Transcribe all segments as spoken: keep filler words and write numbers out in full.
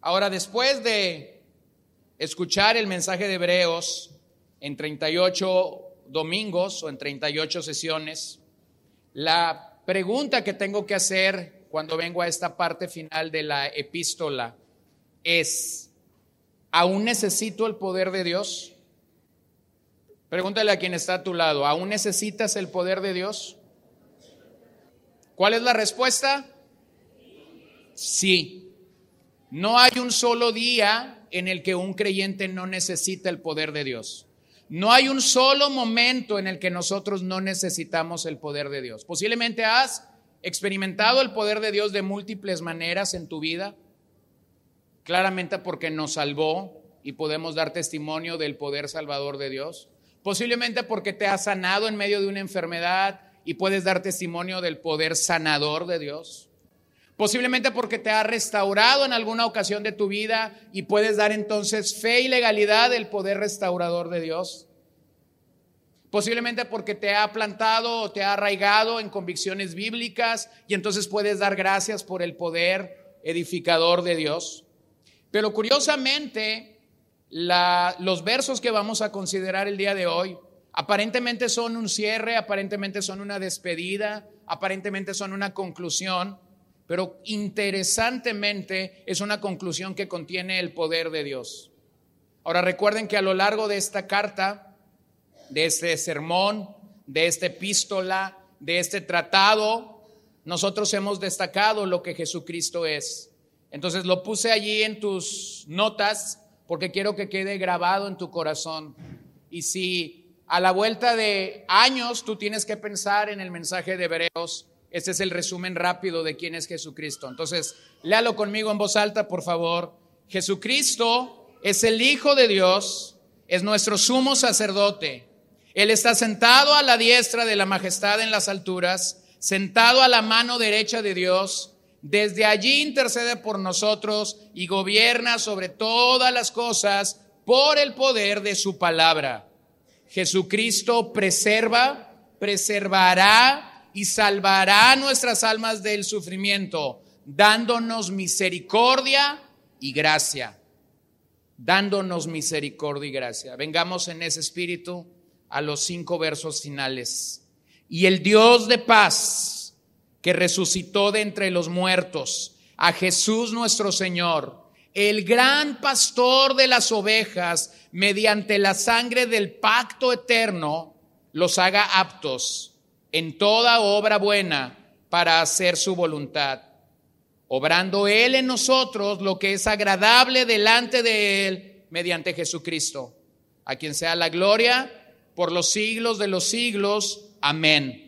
Ahora, después de escuchar el mensaje de Hebreos en treinta y ocho domingos o en treinta y ocho sesiones, la pregunta que tengo que hacer cuando vengo a esta parte final de la epístola es: ¿aún necesito el poder de Dios? Pregúntale a quien está a tu lado, ¿aún necesitas el poder de Dios? ¿Cuál es la respuesta? Sí. No hay un solo día en el que un creyente no necesita el poder de Dios. No hay un solo momento en el que nosotros no necesitamos el poder de Dios. Posiblemente has experimentado el poder de Dios de múltiples maneras en tu vida, claramente porque nos salvó y podemos dar testimonio del poder salvador de Dios. Posiblemente porque te has sanado en medio de una enfermedad y puedes dar testimonio del poder sanador de Dios. Posiblemente porque te has restaurado en alguna ocasión de tu vida y puedes dar entonces fe y legalidad del poder restaurador de Dios. Posiblemente porque te ha plantado o te ha arraigado en convicciones bíblicas y entonces puedes dar gracias por el poder edificador de Dios. Pero curiosamente, La, los versos que vamos a considerar el día de hoy aparentemente son un cierre, aparentemente son una despedida, aparentemente son una conclusión, pero interesantemente es una conclusión que contiene el poder de Dios. Ahora recuerden que a lo largo de esta carta, de este sermón, de esta epístola, de este tratado, nosotros hemos destacado lo que Jesucristo es. Entonces lo puse allí en tus notas porque quiero que quede grabado en tu corazón. Y si a la vuelta de años tú tienes que pensar en el mensaje de Hebreos, este es el resumen rápido de quién es Jesucristo. Entonces, léalo conmigo en voz alta, por favor. Jesucristo es el Hijo de Dios, es nuestro sumo sacerdote. Él está sentado a la diestra de la majestad en las alturas, sentado a la mano derecha de Dios. Desde allí intercede por nosotros y gobierna sobre todas las cosas por el poder de su palabra. Jesucristo preserva, preservará y salvará nuestras almas del sufrimiento, dándonos misericordia y gracia. Dándonos misericordia y gracia. Vengamos en ese espíritu a los cinco versos finales. Y el Dios de paz, que resucitó de entre los muertos a Jesús nuestro Señor, el gran pastor de las ovejas, mediante la sangre del pacto eterno, los haga aptos en toda obra buena para hacer su voluntad, obrando Él en nosotros lo que es agradable delante de Él mediante Jesucristo, a quien sea la gloria por los siglos de los siglos. Amén.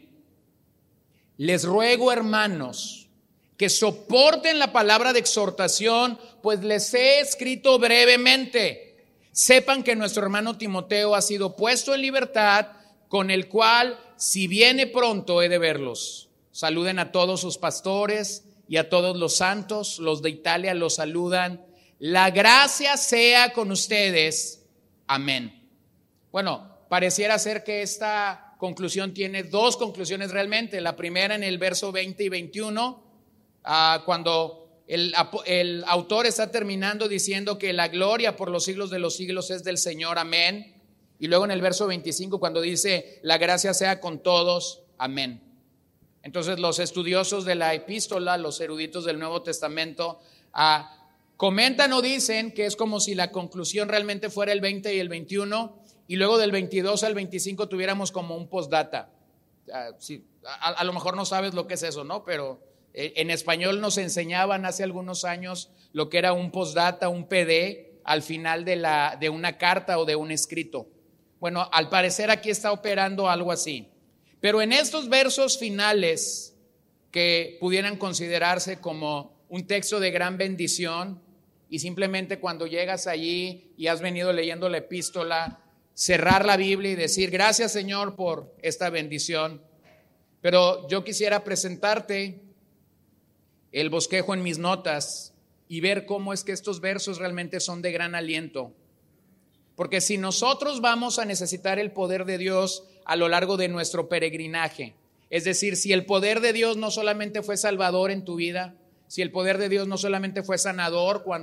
Les ruego, hermanos, que soporten la palabra de exhortación, pues les he escrito brevemente. Sepan que nuestro hermano Timoteo ha sido puesto en libertad, con el cual, si viene pronto, he de verlos. Saluden a todos sus pastores y a todos los santos. Los de Italia los saludan. La gracia sea con ustedes. Amén. Bueno, pareciera ser que esta conclusión tiene dos conclusiones realmente. La primera en el verso veinte y veintiuno, uh, cuando el, el autor está terminando diciendo que la gloria por los siglos de los siglos es del Señor, amén. Y luego en el verso veinticinco cuando dice la gracia sea con todos, amén. Entonces los estudiosos de la epístola, los eruditos del Nuevo Testamento, uh, comentan o dicen que es como si la conclusión realmente fuera el veinte y el veintiuno, y luego del veintidós al veinticinco tuviéramos como un postdata. Uh, sí, a, a lo mejor no sabes lo que es eso, ¿no? Pero eh, en español nos enseñaban hace algunos años lo que era un postdata, un P D al final de, la, de una carta o de un escrito. Bueno, al parecer aquí está operando algo así. Pero en estos versos finales que pudieran considerarse como un texto de gran bendición, y simplemente cuando llegas allí y has venido leyendo la epístola, cerrar la Biblia y decir gracias, Señor, por esta bendición. Pero yo quisiera presentarte el bosquejo en mis notas y ver cómo es que estos versos realmente son de gran aliento. Porque si nosotros vamos a necesitar el poder de Dios a lo largo de nuestro peregrinaje, es decir, si el poder de Dios no solamente fue salvador en tu vida, si el poder de Dios no solamente fue sanador cuando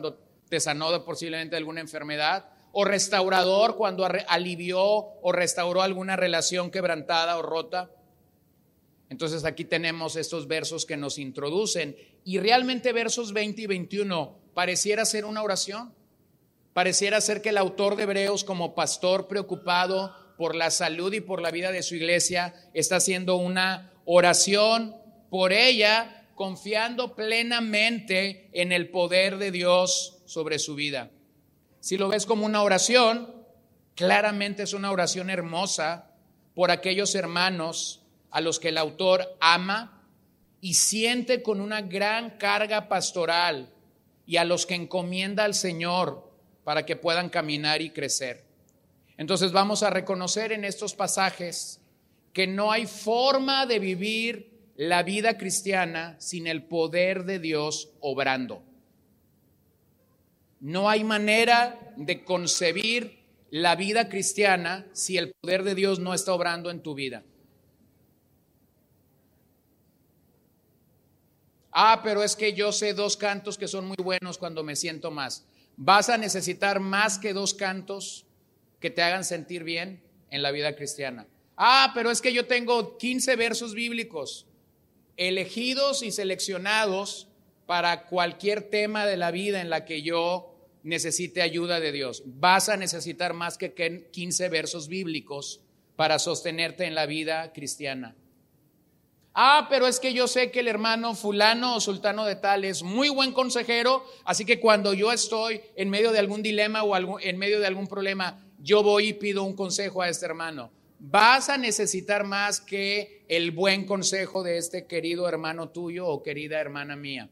te sanó de posiblemente alguna enfermedad, o restaurador cuando alivió o restauró alguna relación quebrantada o rota. Entonces aquí tenemos estos versos que nos introducen, y realmente versos veinte y veintiuno pareciera ser una oración. Pareciera ser que el autor de Hebreos, como pastor preocupado por la salud y por la vida de su iglesia, está haciendo una oración por ella, confiando plenamente en el poder de Dios sobre su vida. Si lo ves como una oración, claramente es una oración hermosa por aquellos hermanos a los que el autor ama y siente con una gran carga pastoral, y a los que encomienda al Señor para que puedan caminar y crecer. Entonces vamos a reconocer en estos pasajes que no hay forma de vivir la vida cristiana sin el poder de Dios obrando. No hay manera de concebir la vida cristiana si el poder de Dios no está obrando en tu vida. Ah, pero es que yo sé dos cantos que son muy buenos cuando me siento más. Vas a necesitar más que dos cantos que te hagan sentir bien en la vida cristiana. Ah, pero es que yo tengo quince versos bíblicos elegidos y seleccionados para cualquier tema de la vida en la que yo necesite ayuda de Dios. Vas a necesitar más que quince versos bíblicos para sostenerte en la vida cristiana. Ah, pero es que yo sé que el hermano fulano o sultano de tal es muy buen consejero, así que cuando yo estoy en medio de algún dilema o algún, en medio de algún problema, yo voy y pido un consejo a este hermano. Vas a necesitar más que el buen consejo de este querido hermano tuyo o querida hermana mía.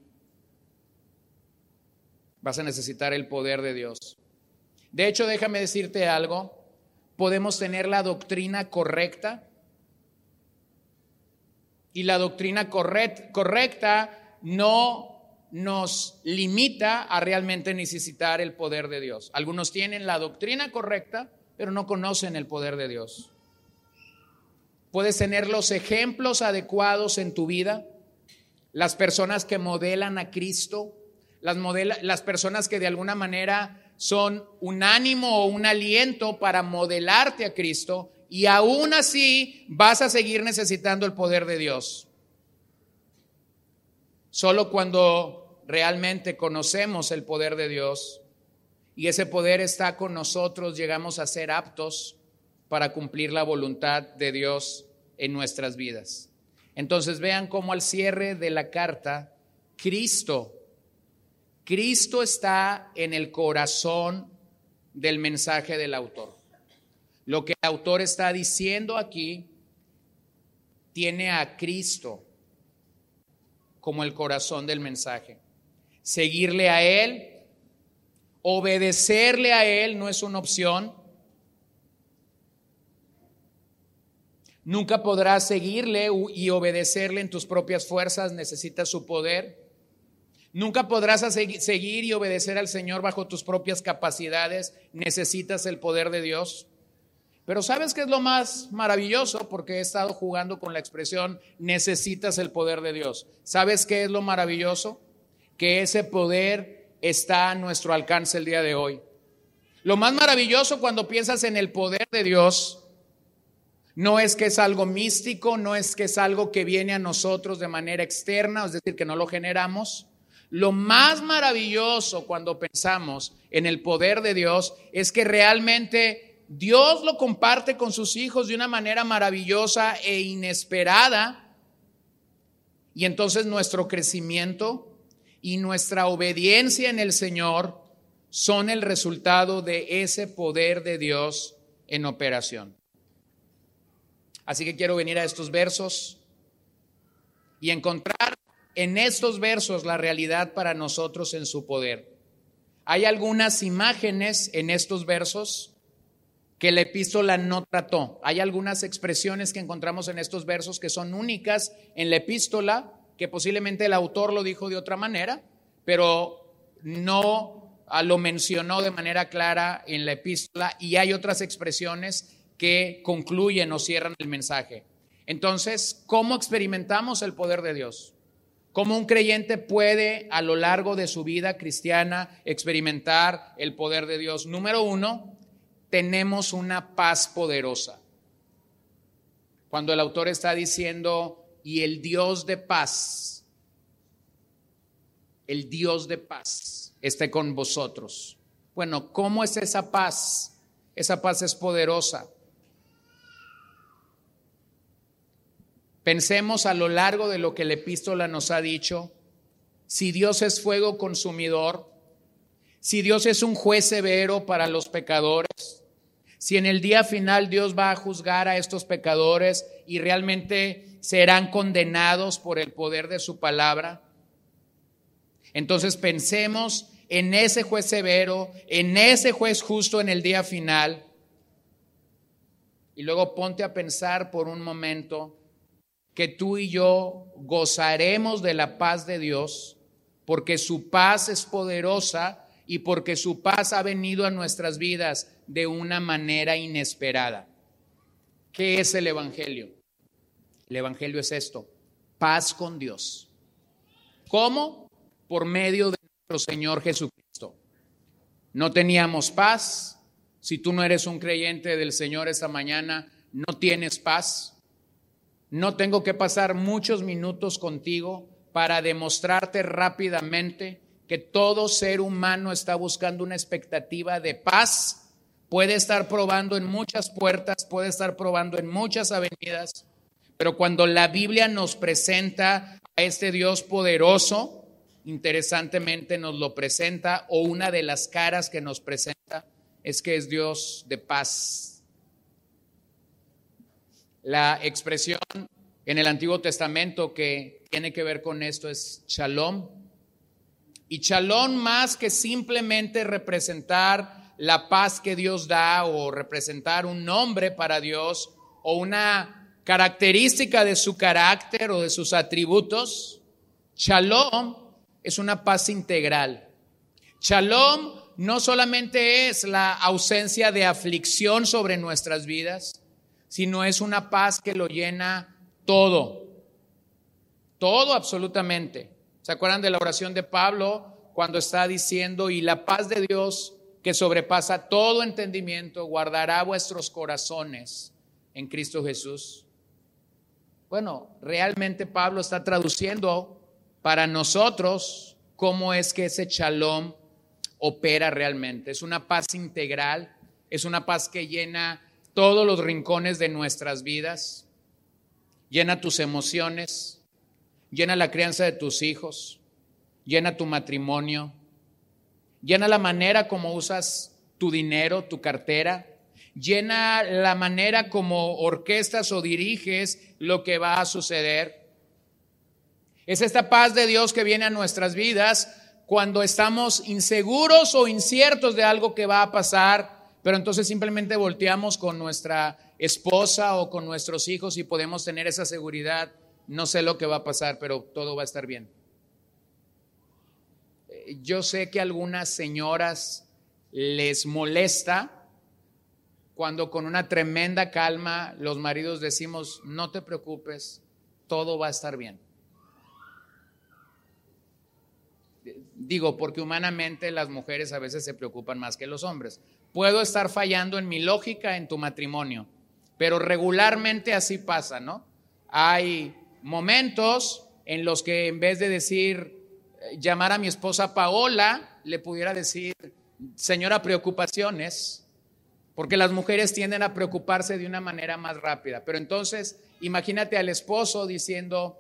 Vas a necesitar el poder de Dios. De hecho, déjame decirte algo, podemos tener la doctrina correcta, y la doctrina correct, correcta no nos limita a realmente necesitar el poder de Dios. Algunos tienen la doctrina correcta, pero no conocen el poder de Dios. Puedes tener los ejemplos adecuados en tu vida, las personas que modelan a Cristo, las, modela, las personas que de alguna manera son un ánimo o un aliento para modelarte a Cristo, y aún así vas a seguir necesitando el poder de Dios. Solo cuando realmente conocemos el poder de Dios y ese poder está con nosotros, llegamos a ser aptos para cumplir la voluntad de Dios en nuestras vidas. Entonces vean cómo al cierre de la carta, Cristo, Cristo está en el corazón del mensaje del autor. Lo que el autor está diciendo aquí tiene a Cristo como el corazón del mensaje. Seguirle a Él, obedecerle a Él no es una opción. Nunca podrás seguirle y obedecerle en tus propias fuerzas, necesitas su poder. Nunca podrás seguir y obedecer al Señor bajo tus propias capacidades, necesitas el poder de Dios. Pero ¿sabes qué es lo más maravilloso? Porque he estado jugando con la expresión necesitas el poder de Dios. ¿Sabes qué es lo maravilloso? Que ese poder está a nuestro alcance el día de hoy. Lo más maravilloso cuando piensas en el poder de Dios no es que es algo místico, no es que es algo que viene a nosotros de manera externa, es decir, que no lo generamos. Lo más maravilloso cuando pensamos en el poder de Dios es que realmente Dios lo comparte con sus hijos de una manera maravillosa e inesperada, y entonces nuestro crecimiento y nuestra obediencia en el Señor son el resultado de ese poder de Dios en operación. Así que quiero venir a estos versos y encontrar en estos versos la realidad para nosotros en su poder. Hay algunas imágenes en estos versos que la epístola no trató. Hay algunas expresiones que encontramos en estos versos que son únicas en la epístola, que posiblemente el autor lo dijo de otra manera, pero no lo mencionó de manera clara en la epístola, y hay otras expresiones que concluyen o cierran el mensaje. Entonces, ¿cómo experimentamos el poder de Dios? ¿Cómo un creyente puede a lo largo de su vida cristiana experimentar el poder de Dios? Número uno, tenemos una paz poderosa. Cuando el autor está diciendo, y el Dios de paz, el Dios de paz esté con vosotros. Bueno, ¿cómo es esa paz? Esa paz es poderosa. Pensemos a lo largo de lo que la epístola nos ha dicho. Si Dios es fuego consumidor, si Dios es un juez severo para los pecadores, si en el día final Dios va a juzgar a estos pecadores y realmente serán condenados por el poder de su palabra, entonces pensemos en ese juez severo, en ese juez justo en el día final, y luego ponte a pensar por un momento que tú y yo gozaremos de la paz de Dios, porque su paz es poderosa y porque su paz ha venido a nuestras vidas de una manera inesperada. ¿Qué es el Evangelio? El Evangelio es esto: paz con Dios. ¿Cómo? Por medio de nuestro Señor Jesucristo. No teníamos paz. Si tú no eres un creyente del Señor esta mañana, no tienes paz. No tengo que pasar muchos minutos contigo para demostrarte rápidamente que todo ser humano está buscando una expectativa de paz. Puede estar probando en muchas puertas, puede estar probando en muchas avenidas, pero cuando la Biblia nos presenta a este Dios poderoso, interesantemente nos lo presenta, o una de las caras que nos presenta es que es Dios de paz. La expresión en el Antiguo Testamento que tiene que ver con esto es shalom. Y shalom, más que simplemente representar la paz que Dios da o representar un nombre para Dios o una característica de su carácter o de sus atributos, shalom es una paz integral. Shalom no solamente es la ausencia de aflicción sobre nuestras vidas, sino es una paz que lo llena todo, todo absolutamente. ¿Se acuerdan de la oración de Pablo cuando está diciendo, y la paz de Dios que sobrepasa todo entendimiento guardará vuestros corazones en Cristo Jesús? Bueno, realmente Pablo está traduciendo para nosotros cómo es que ese shalom opera realmente. Es una paz integral, es una paz que llena todos los rincones de nuestras vidas, llena tus emociones, llena la crianza de tus hijos, llena tu matrimonio, llena la manera como usas tu dinero, tu cartera, llena la manera como orquestas o diriges lo que va a suceder. Es esta paz de Dios que viene a nuestras vidas cuando estamos inseguros o inciertos de algo que va a pasar, pero entonces simplemente volteamos con nuestra esposa o con nuestros hijos y podemos tener esa seguridad. No sé lo que va a pasar, pero todo va a estar bien. Yo sé que a algunas señoras les molesta cuando con una tremenda calma los maridos decimos, no te preocupes, todo va a estar bien. Digo, porque humanamente las mujeres a veces se preocupan más que los hombres. Puedo estar fallando en mi lógica en tu matrimonio, pero regularmente así pasa, ¿no? Hay momentos en los que en vez de decir, llamar a mi esposa Paola, le pudiera decir, señora, preocupaciones, porque las mujeres tienden a preocuparse de una manera más rápida. Pero entonces, imagínate al esposo diciendo,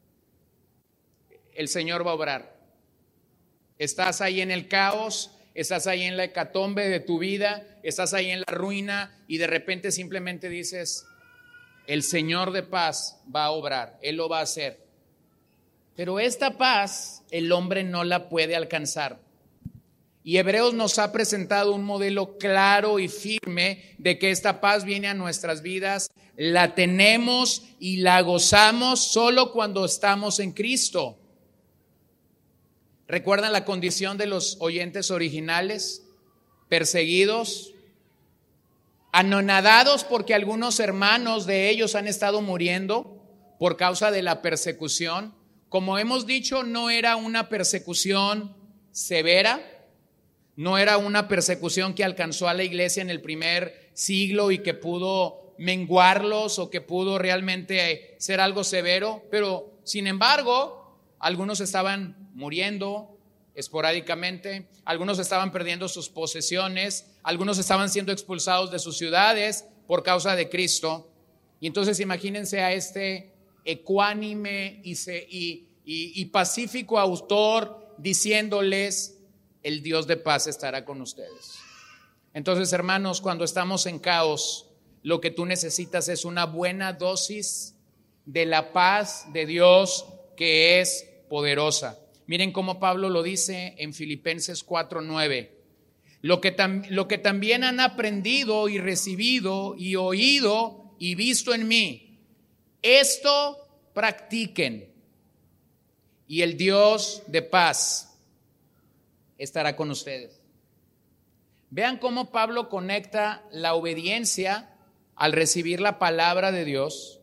el Señor va a obrar. Estás ahí en el caos, estás ahí en la hecatombe de tu vida, estás ahí en la ruina y de repente simplemente dices, el Señor de paz va a obrar, Él lo va a hacer. Pero esta paz el hombre no la puede alcanzar. Y Hebreos nos ha presentado un modelo claro y firme de que esta paz viene a nuestras vidas, la tenemos y la gozamos solo cuando estamos en Cristo. ¿Recuerdan la condición de los oyentes originales? Perseguidos, anonadados porque algunos hermanos de ellos han estado muriendo por causa de la persecución. como hemos dicho, no era una persecución severa, no era una persecución que alcanzó a la iglesia en el primer siglo y que pudo menguarlos o que pudo realmente ser algo severo, pero sin embargo, algunos estaban muriendo esporádicamente, algunos estaban perdiendo sus posesiones, algunos estaban siendo expulsados de sus ciudades por causa de Cristo. Y entonces imagínense a este ecuánime y, se, y, y, y pacífico autor diciéndoles: el Dios de paz estará con ustedes. Entonces, hermanos, cuando estamos en caos, lo que tú necesitas es una buena dosis de la paz de Dios, que es poderosa. Miren cómo Pablo lo dice en Filipenses cuatro nueve. Lo que, tam, lo que también han aprendido y recibido y oído y visto en mí, esto practiquen, y el Dios de paz estará con ustedes. Vean cómo Pablo conecta la obediencia al recibir la palabra de Dios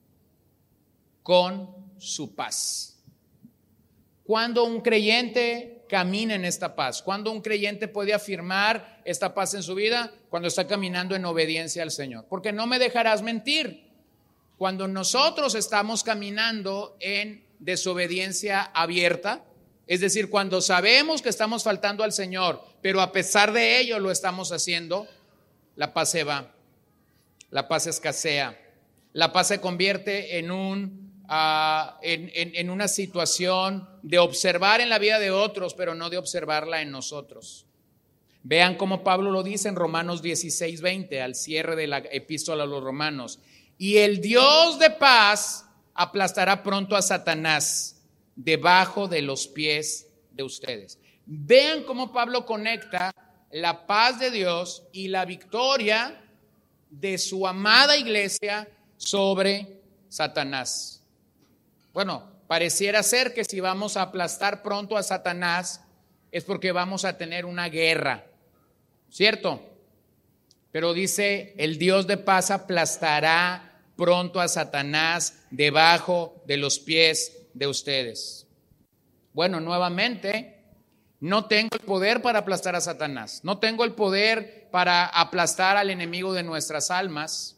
con su paz. Cuando un creyente camina en esta paz, cuando un creyente puede afirmar esta paz en su vida, cuando está caminando en obediencia al Señor. Porque no me dejarás mentir, cuando nosotros estamos caminando en desobediencia abierta, es decir, cuando sabemos que estamos faltando al Señor, pero a pesar de ello lo estamos haciendo, la paz se va, la paz escasea, la paz se convierte en un Uh, en, en, en una situación de observar en la vida de otros, pero no de observarla en nosotros. Vean cómo Pablo lo dice en Romanos dieciséis veinte, al cierre de la epístola a los Romanos: y el Dios de paz aplastará pronto a Satanás debajo de los pies de ustedes. Vean cómo Pablo conecta la paz de Dios y la victoria de su amada iglesia sobre Satanás. Bueno, pareciera ser que si vamos a aplastar pronto a Satanás es porque vamos a tener una guerra, ¿cierto? Pero dice: el Dios de paz aplastará pronto a Satanás debajo de los pies de ustedes. Bueno, nuevamente, no tengo el poder para aplastar a Satanás, no tengo el poder para aplastar al enemigo de nuestras almas.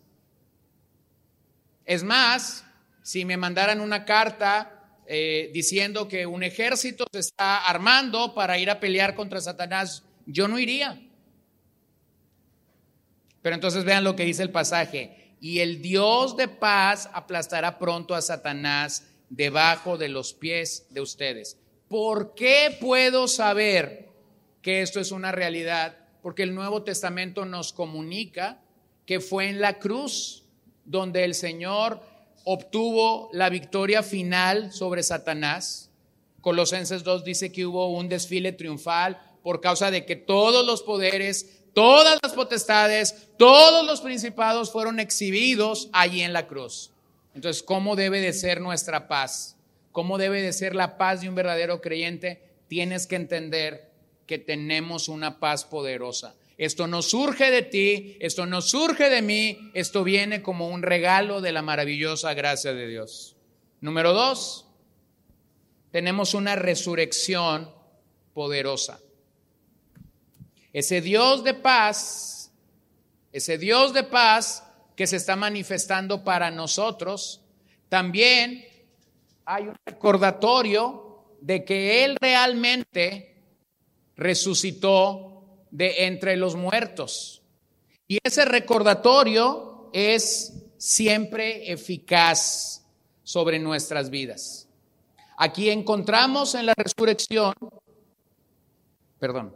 Es más, si me mandaran una carta eh, diciendo que un ejército se está armando para ir a pelear contra Satanás, yo no iría. Pero entonces vean lo que dice el pasaje: y el Dios de paz aplastará pronto a Satanás debajo de los pies de ustedes. ¿Por qué puedo saber que esto es una realidad? Porque el Nuevo Testamento nos comunica que fue en la cruz donde el Señor obtuvo la victoria final sobre Satanás. Colosenses dos dice que hubo un desfile triunfal por causa de que todos los poderes, todas las potestades, todos los principados fueron exhibidos allí en la cruz. Entonces, ¿cómo debe de ser nuestra paz? ¿Cómo debe de ser la paz de un verdadero creyente? Tienes que entender que tenemos una paz poderosa. Esto no surge de ti, esto no surge de mí, esto viene como un regalo de la maravillosa gracia de Dios. Número dos, tenemos una resurrección poderosa. Ese Dios de paz, ese Dios de paz que se está manifestando para nosotros, también hay un recordatorio de que Él realmente resucitó de entre los muertos. Y ese recordatorio es siempre eficaz sobre nuestras vidas. Aquí encontramos en la resurrección, perdón,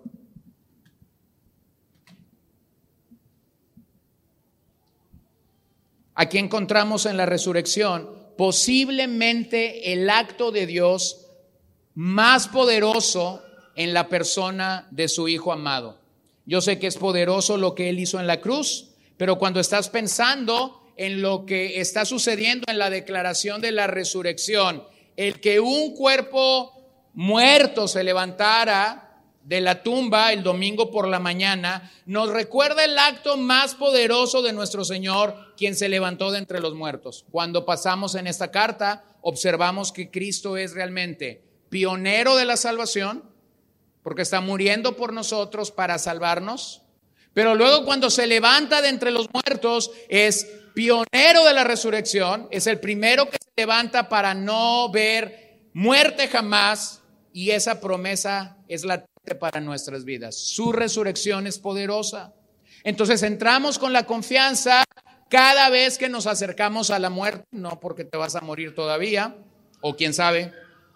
aquí encontramos en la resurrección posiblemente el acto de Dios más poderoso en la persona de su Hijo amado. Yo sé que es poderoso lo que Él hizo en la cruz, pero cuando estás pensando en lo que está sucediendo en la declaración de la resurrección, el que un cuerpo muerto se levantara de la tumba el domingo por la mañana nos recuerda el acto más poderoso de nuestro Señor, quien se levantó de entre los muertos. Cuando pasamos en esta carta, observamos que Cristo es realmente pionero de la salvación, porque está muriendo por nosotros para salvarnos. Pero luego cuando se levanta de entre los muertos, es pionero de la resurrección, es el primero que se levanta para no ver muerte jamás, y esa promesa es latente para nuestras vidas. Su resurrección es poderosa. Entonces entramos con la confianza cada vez que nos acercamos a la muerte, no porque te vas a morir todavía, o quién sabe,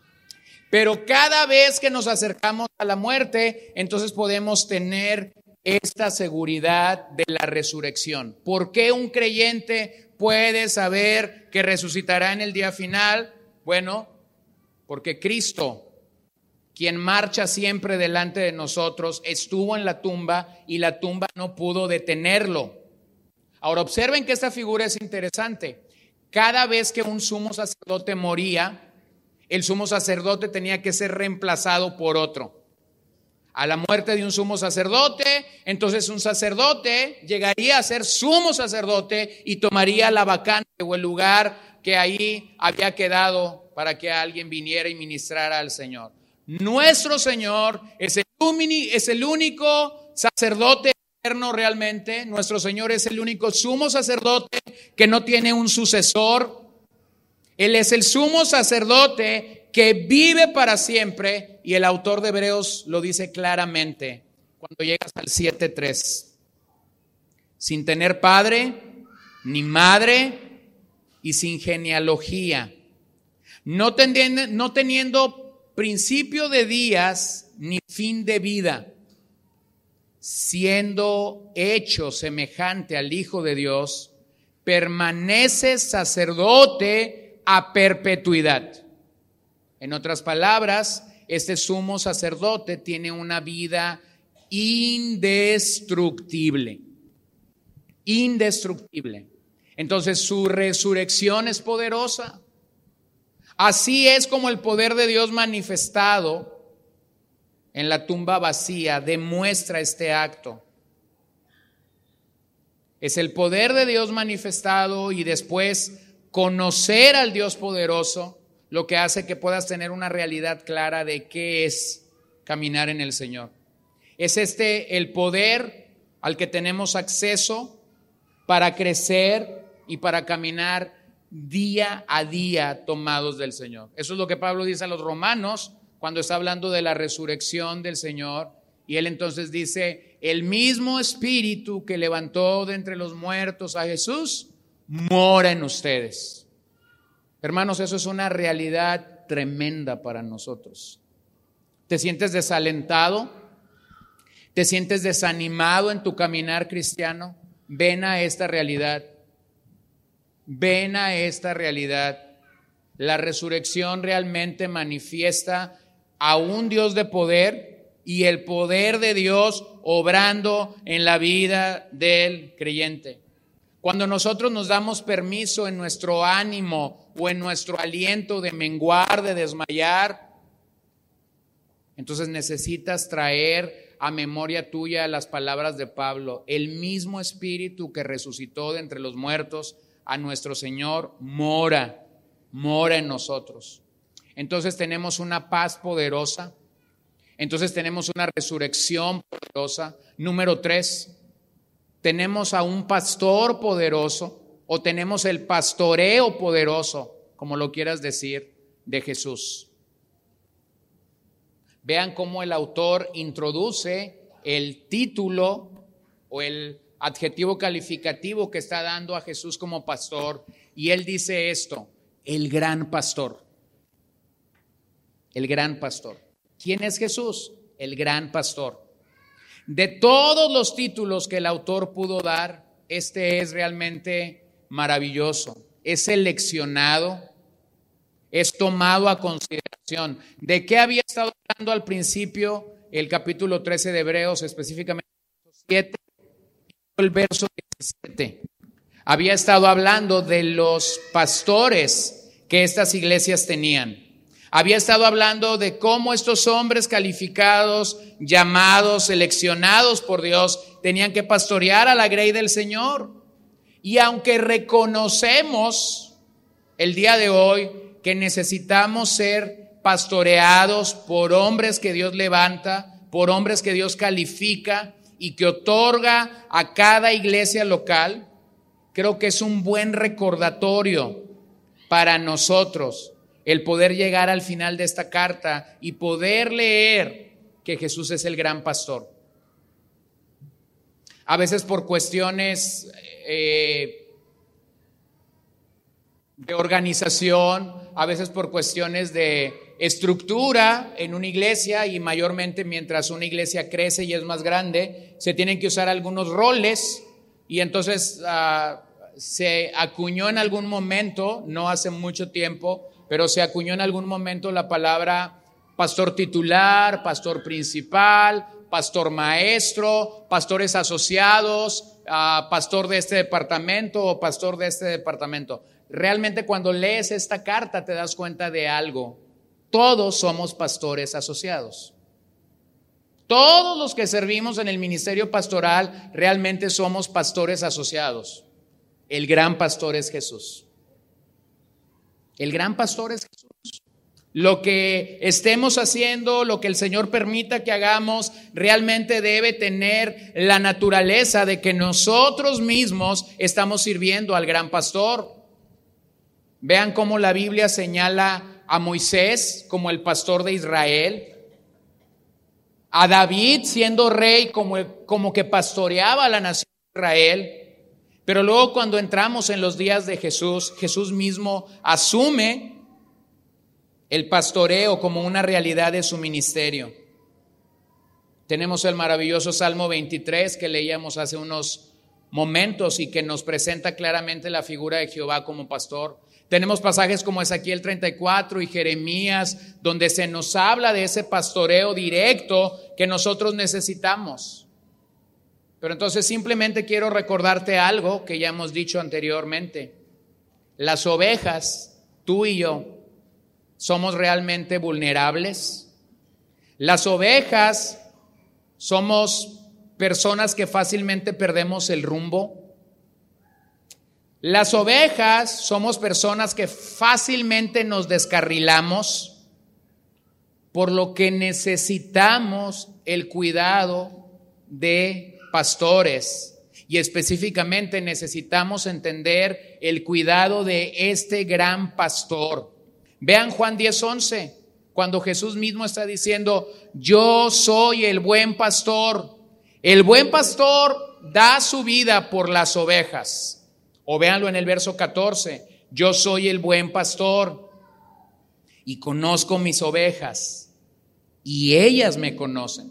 pero cada vez que nos acercamos a la muerte, entonces podemos tener esta seguridad de la resurrección. ¿Por qué un creyente puede saber que resucitará en el día final? Bueno, porque Cristo, quien marcha siempre delante de nosotros, estuvo en la tumba y la tumba no pudo detenerlo. Ahora observen que esta figura es interesante. Cada vez que un sumo sacerdote moría, el sumo sacerdote tenía que ser reemplazado por otro. A la muerte de un sumo sacerdote, entonces un sacerdote llegaría a ser sumo sacerdote y tomaría la vacante o el lugar que ahí había quedado para que alguien viniera y ministrara al Señor. Nuestro Señor es el, es el único sacerdote eterno realmente. Nuestro Señor es el único sumo sacerdote que no tiene un sucesor. Él es el sumo sacerdote que vive para siempre, y el autor de Hebreos lo dice claramente cuando llegas al siete tres. Sin tener padre ni madre y sin genealogía, no teniendo, no teniendo principio de días ni fin de vida, siendo hecho semejante al Hijo de Dios, permanece sacerdote a perpetuidad. En otras palabras, este sumo sacerdote tiene una vida indestructible. Indestructible. Entonces su resurrección es poderosa. Así es como el poder de Dios manifestado en la tumba vacía demuestra este acto. Es el poder de Dios manifestado y después conocer al Dios poderoso lo que hace que puedas tener una realidad clara de qué es caminar en el Señor. Es este el poder al que tenemos acceso para crecer y para caminar día a día tomados del Señor. Eso es lo que Pablo dice a los romanos cuando está hablando de la resurrección del Señor. Y él entonces dice, el mismo Espíritu que levantó de entre los muertos a Jesús, mora en ustedes. Hermanos, eso es una realidad tremenda para nosotros. ¿Te sientes desalentado? ¿Te sientes desanimado en tu caminar cristiano? Ven a esta realidad. Ven a esta realidad. La resurrección realmente manifiesta a un Dios de poder y el poder de Dios obrando en la vida del creyente. Cuando nosotros nos damos permiso en nuestro ánimo o en nuestro aliento de menguar, de desmayar, entonces necesitas traer a memoria tuya las palabras de Pablo. El mismo Espíritu que resucitó de entre los muertos a nuestro Señor mora, mora en nosotros. Entonces tenemos una paz poderosa. Entonces tenemos una resurrección poderosa. Número tres, tenemos a un pastor poderoso, o tenemos el pastoreo poderoso, como lo quieras decir, de Jesús. Vean cómo el autor introduce el título o el adjetivo calificativo que está dando a Jesús como pastor, y él dice esto: el gran pastor. El gran pastor. ¿Quién es Jesús? El gran pastor. De todos los títulos que el autor pudo dar, este es realmente maravilloso. Es seleccionado, es tomado a consideración. ¿De qué había estado hablando al principio el capítulo trece de Hebreos, específicamente siete, el verso diecisiete? Había estado hablando de los pastores que estas iglesias tenían. Había estado hablando de cómo estos hombres calificados, llamados, seleccionados por Dios, tenían que pastorear a la grey del Señor. Y aunque reconocemos el día de hoy que necesitamos ser pastoreados por hombres que Dios levanta, por hombres que Dios califica y que otorga a cada iglesia local, creo que es un buen recordatorio para nosotros el poder llegar al final de esta carta y poder leer que Jesús es el gran pastor. A veces por cuestiones eh, de organización, a veces por cuestiones de estructura en una iglesia, y mayormente mientras una iglesia crece y es más grande, se tienen que usar algunos roles, y entonces uh, se acuñó en algún momento, no hace mucho tiempo, pero se acuñó en algún momento la palabra pastor titular, pastor principal, pastor maestro, pastores asociados, uh, pastor de este departamento o pastor de este departamento. Realmente cuando lees esta carta te das cuenta de algo. Todos somos pastores asociados. Todos los que servimos en el ministerio pastoral realmente somos pastores asociados. El gran pastor es Jesús. El gran pastor es Jesús. Lo que estemos haciendo, lo que el Señor permita que hagamos, realmente debe tener la naturaleza de que nosotros mismos estamos sirviendo al gran pastor. Vean cómo la Biblia señala a Moisés como el pastor de Israel, a David siendo rey como, como que pastoreaba a la nación de Israel. Pero luego cuando entramos en los días de Jesús, Jesús mismo asume el pastoreo como una realidad de su ministerio. Tenemos el maravilloso Salmo veintitrés que leíamos hace unos momentos y que nos presenta claramente la figura de Jehová como pastor. Tenemos pasajes como Ezequiel treinta y cuatro y Jeremías, donde se nos habla de ese pastoreo directo que nosotros necesitamos. Pero entonces simplemente quiero recordarte algo que ya hemos dicho anteriormente. Las ovejas, tú y yo, somos realmente vulnerables. Las ovejas somos personas que fácilmente perdemos el rumbo. Las ovejas somos personas que fácilmente nos descarrilamos, por lo que necesitamos el cuidado de pastores, y específicamente necesitamos entender el cuidado de este gran pastor. Vean Juan diez once, cuando Jesús mismo está diciendo: yo soy el buen pastor. El buen pastor da su vida por las ovejas. O véanlo en el verso catorce: yo soy el buen pastor y conozco mis ovejas y ellas me conocen.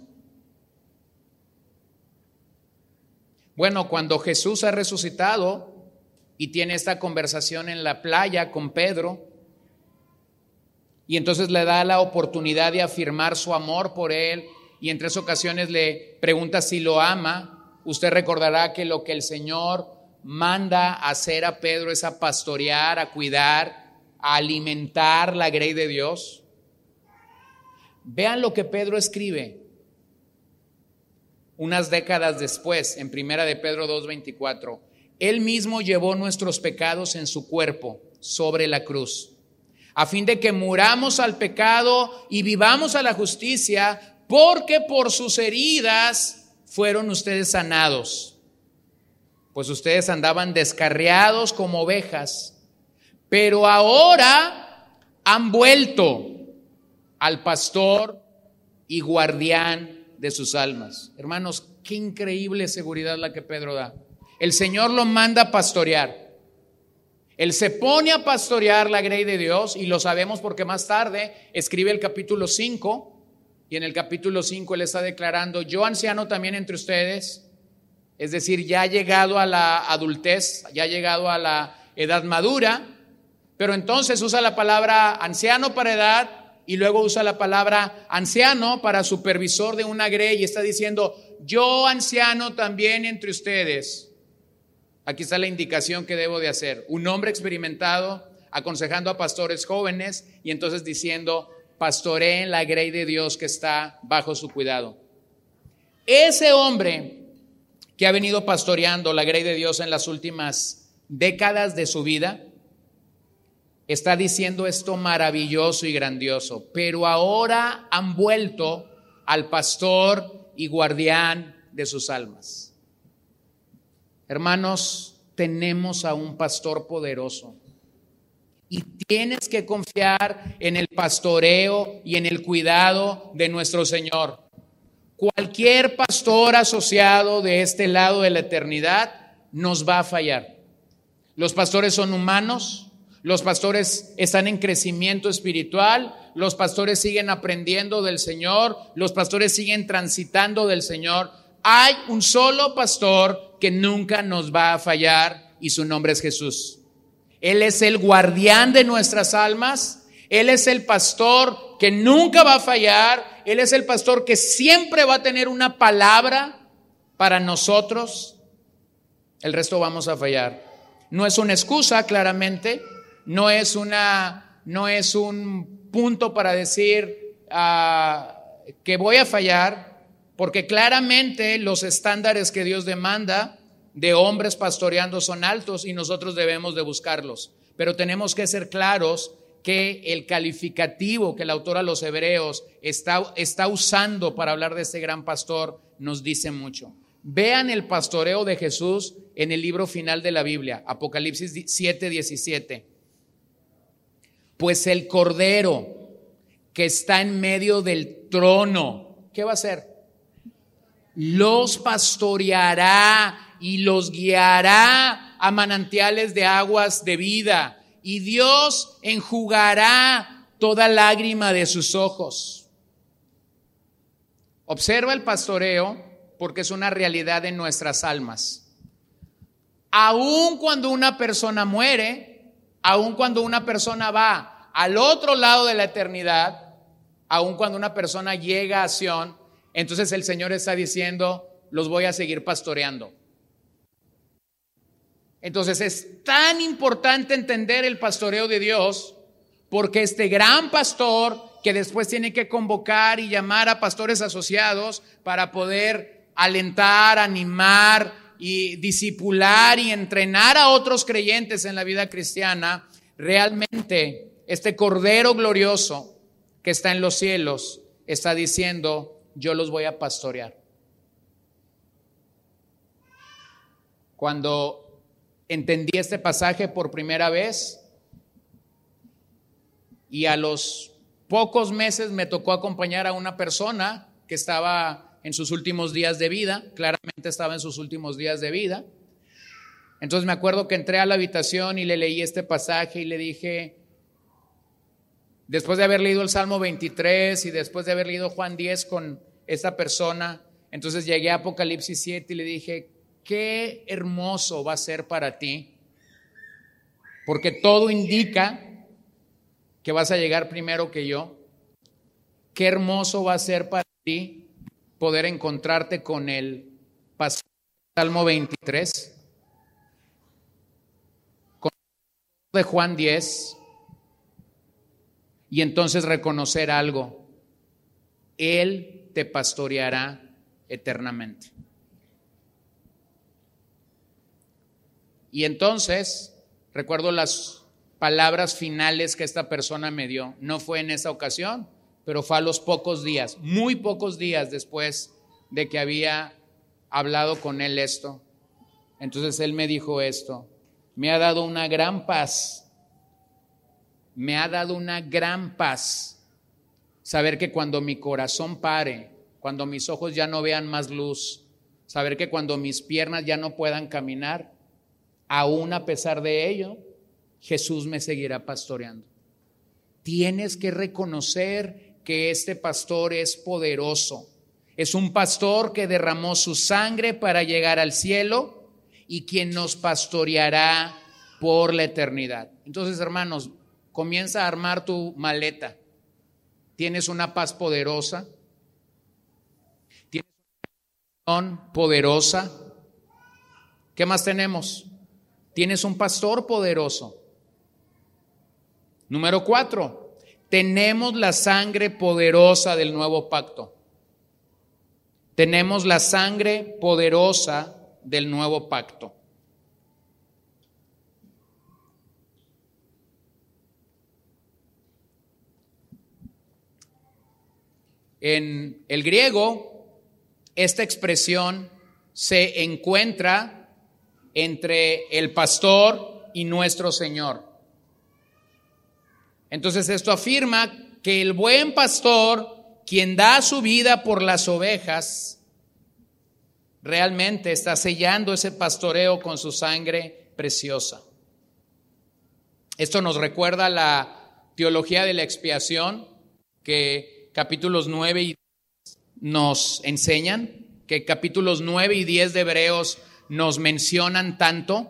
Bueno, cuando Jesús ha resucitado y tiene esta conversación en la playa con Pedro, y entonces le da la oportunidad de afirmar su amor por él, y en tres ocasiones le pregunta si lo ama, usted recordará que lo que el Señor manda a hacer a Pedro es a pastorear, a cuidar, a alimentar la grey de Dios. Vean lo que Pedro escribe unas décadas después, en primera de Pedro dos veinticuatro. Él mismo llevó nuestros pecados en su cuerpo sobre la cruz, a fin de que muramos al pecado y vivamos a la justicia, porque por sus heridas fueron ustedes sanados. Pues ustedes andaban descarriados como ovejas, pero ahora han vuelto al pastor y guardián de sus almas. Hermanos, qué increíble seguridad la que Pedro da. El Señor lo manda a pastorear. Él se pone a pastorear la grey de Dios, y lo sabemos porque más tarde escribe el capítulo cinco, y en el capítulo cinco él está declarando: yo anciano también entre ustedes, es decir, ya ha llegado a la adultez, ya ha llegado a la edad madura, pero entonces usa la palabra anciano para edad, y luego usa la palabra anciano para supervisor de una grey, y está diciendo: yo anciano también entre ustedes. Aquí está la indicación que debo de hacer. Un hombre experimentado aconsejando a pastores jóvenes, y entonces diciendo: pastoreen la grey de Dios que está bajo su cuidado. Ese hombre que ha venido pastoreando la grey de Dios en las últimas décadas de su vida, está diciendo esto maravilloso y grandioso, pero ahora han vuelto al pastor y guardián de sus almas. Hermanos, tenemos a un pastor poderoso y tienes que confiar en el pastoreo y en el cuidado de nuestro Señor. Cualquier pastor asociado de este lado de la eternidad nos va a fallar. Los pastores son humanos, los pastores están en crecimiento espiritual, los pastores siguen aprendiendo del Señor, los pastores siguen transitando del Señor. Hay un solo pastor que nunca nos va a fallar y su nombre es Jesús. Él es el guardián de nuestras almas, Él es el pastor que nunca va a fallar, Él es el pastor que siempre va a tener una palabra para nosotros. El resto vamos a fallar. No es una excusa, claramente, no es una, no es un punto para decir uh, que voy a fallar, porque claramente los estándares que Dios demanda de hombres pastoreando son altos y nosotros debemos de buscarlos. Pero tenemos que ser claros que el calificativo que el autor a los Hebreos está, está usando para hablar de este gran pastor nos dice mucho. Vean el pastoreo de Jesús en el libro final de la Biblia, Apocalipsis siete diecisiete. Pues el Cordero que está en medio del trono, ¿qué va a hacer? Los pastoreará y los guiará a manantiales de aguas de vida, y Dios enjugará toda lágrima de sus ojos. Observa el pastoreo porque es una realidad en nuestras almas. Aun cuando una persona muere, aun cuando una persona va al otro lado de la eternidad, aun cuando una persona llega a Sión, entonces el Señor está diciendo, los voy a seguir pastoreando. Entonces es tan importante entender el pastoreo de Dios, porque este gran pastor que después tiene que convocar y llamar a pastores asociados para poder alentar, animar y discipular y entrenar a otros creyentes en la vida cristiana, realmente este Cordero glorioso que está en los cielos está diciendo, yo los voy a pastorear. Cuando entendí este pasaje por primera vez y a los pocos meses me tocó acompañar a una persona que estaba en sus últimos días de vida, claramente estaba en sus últimos días de vida. Entonces me acuerdo que entré a la habitación y le leí este pasaje y le dije, después de haber leído el Salmo veintitrés y después de haber leído Juan diez con esta persona, entonces llegué a Apocalipsis siete y le dije, qué hermoso va a ser para ti, porque todo indica que vas a llegar primero que yo. Qué hermoso va a ser para ti poder encontrarte con el pasaje de Salmo veintitrés, con el de Juan diez, y entonces reconocer algo: Él te pastoreará eternamente. Y entonces recuerdo las palabras finales que esta persona me dio. No fue en esa ocasión, pero fue a los pocos días, muy pocos días después de que había hablado con él esto. Entonces él me dijo esto: me ha dado una gran paz, me ha dado una gran paz saber que cuando mi corazón pare, cuando mis ojos ya no vean más luz, saber que cuando mis piernas ya no puedan caminar, aún a pesar de ello, Jesús me seguirá pastoreando. Tienes que reconocer que este pastor es poderoso. Es un pastor que derramó su sangre para llegar al cielo y quien nos pastoreará por la eternidad. Entonces, hermanos, comienza a armar tu maleta. Tienes una paz poderosa. Tienes una unción poderosa. ¿Qué más tenemos? Tienes un pastor poderoso. Número cuatro, tenemos la sangre poderosa del nuevo pacto. Tenemos la sangre poderosa del nuevo pacto. En el griego, esta expresión se encuentra entre el pastor y nuestro Señor. Entonces esto afirma que el buen pastor, quien da su vida por las ovejas, realmente está sellando ese pastoreo con su sangre preciosa. Esto nos recuerda la teología de la expiación que capítulos nueve y diez nos enseñan, que capítulos nueve y diez de Hebreos nos mencionan tanto.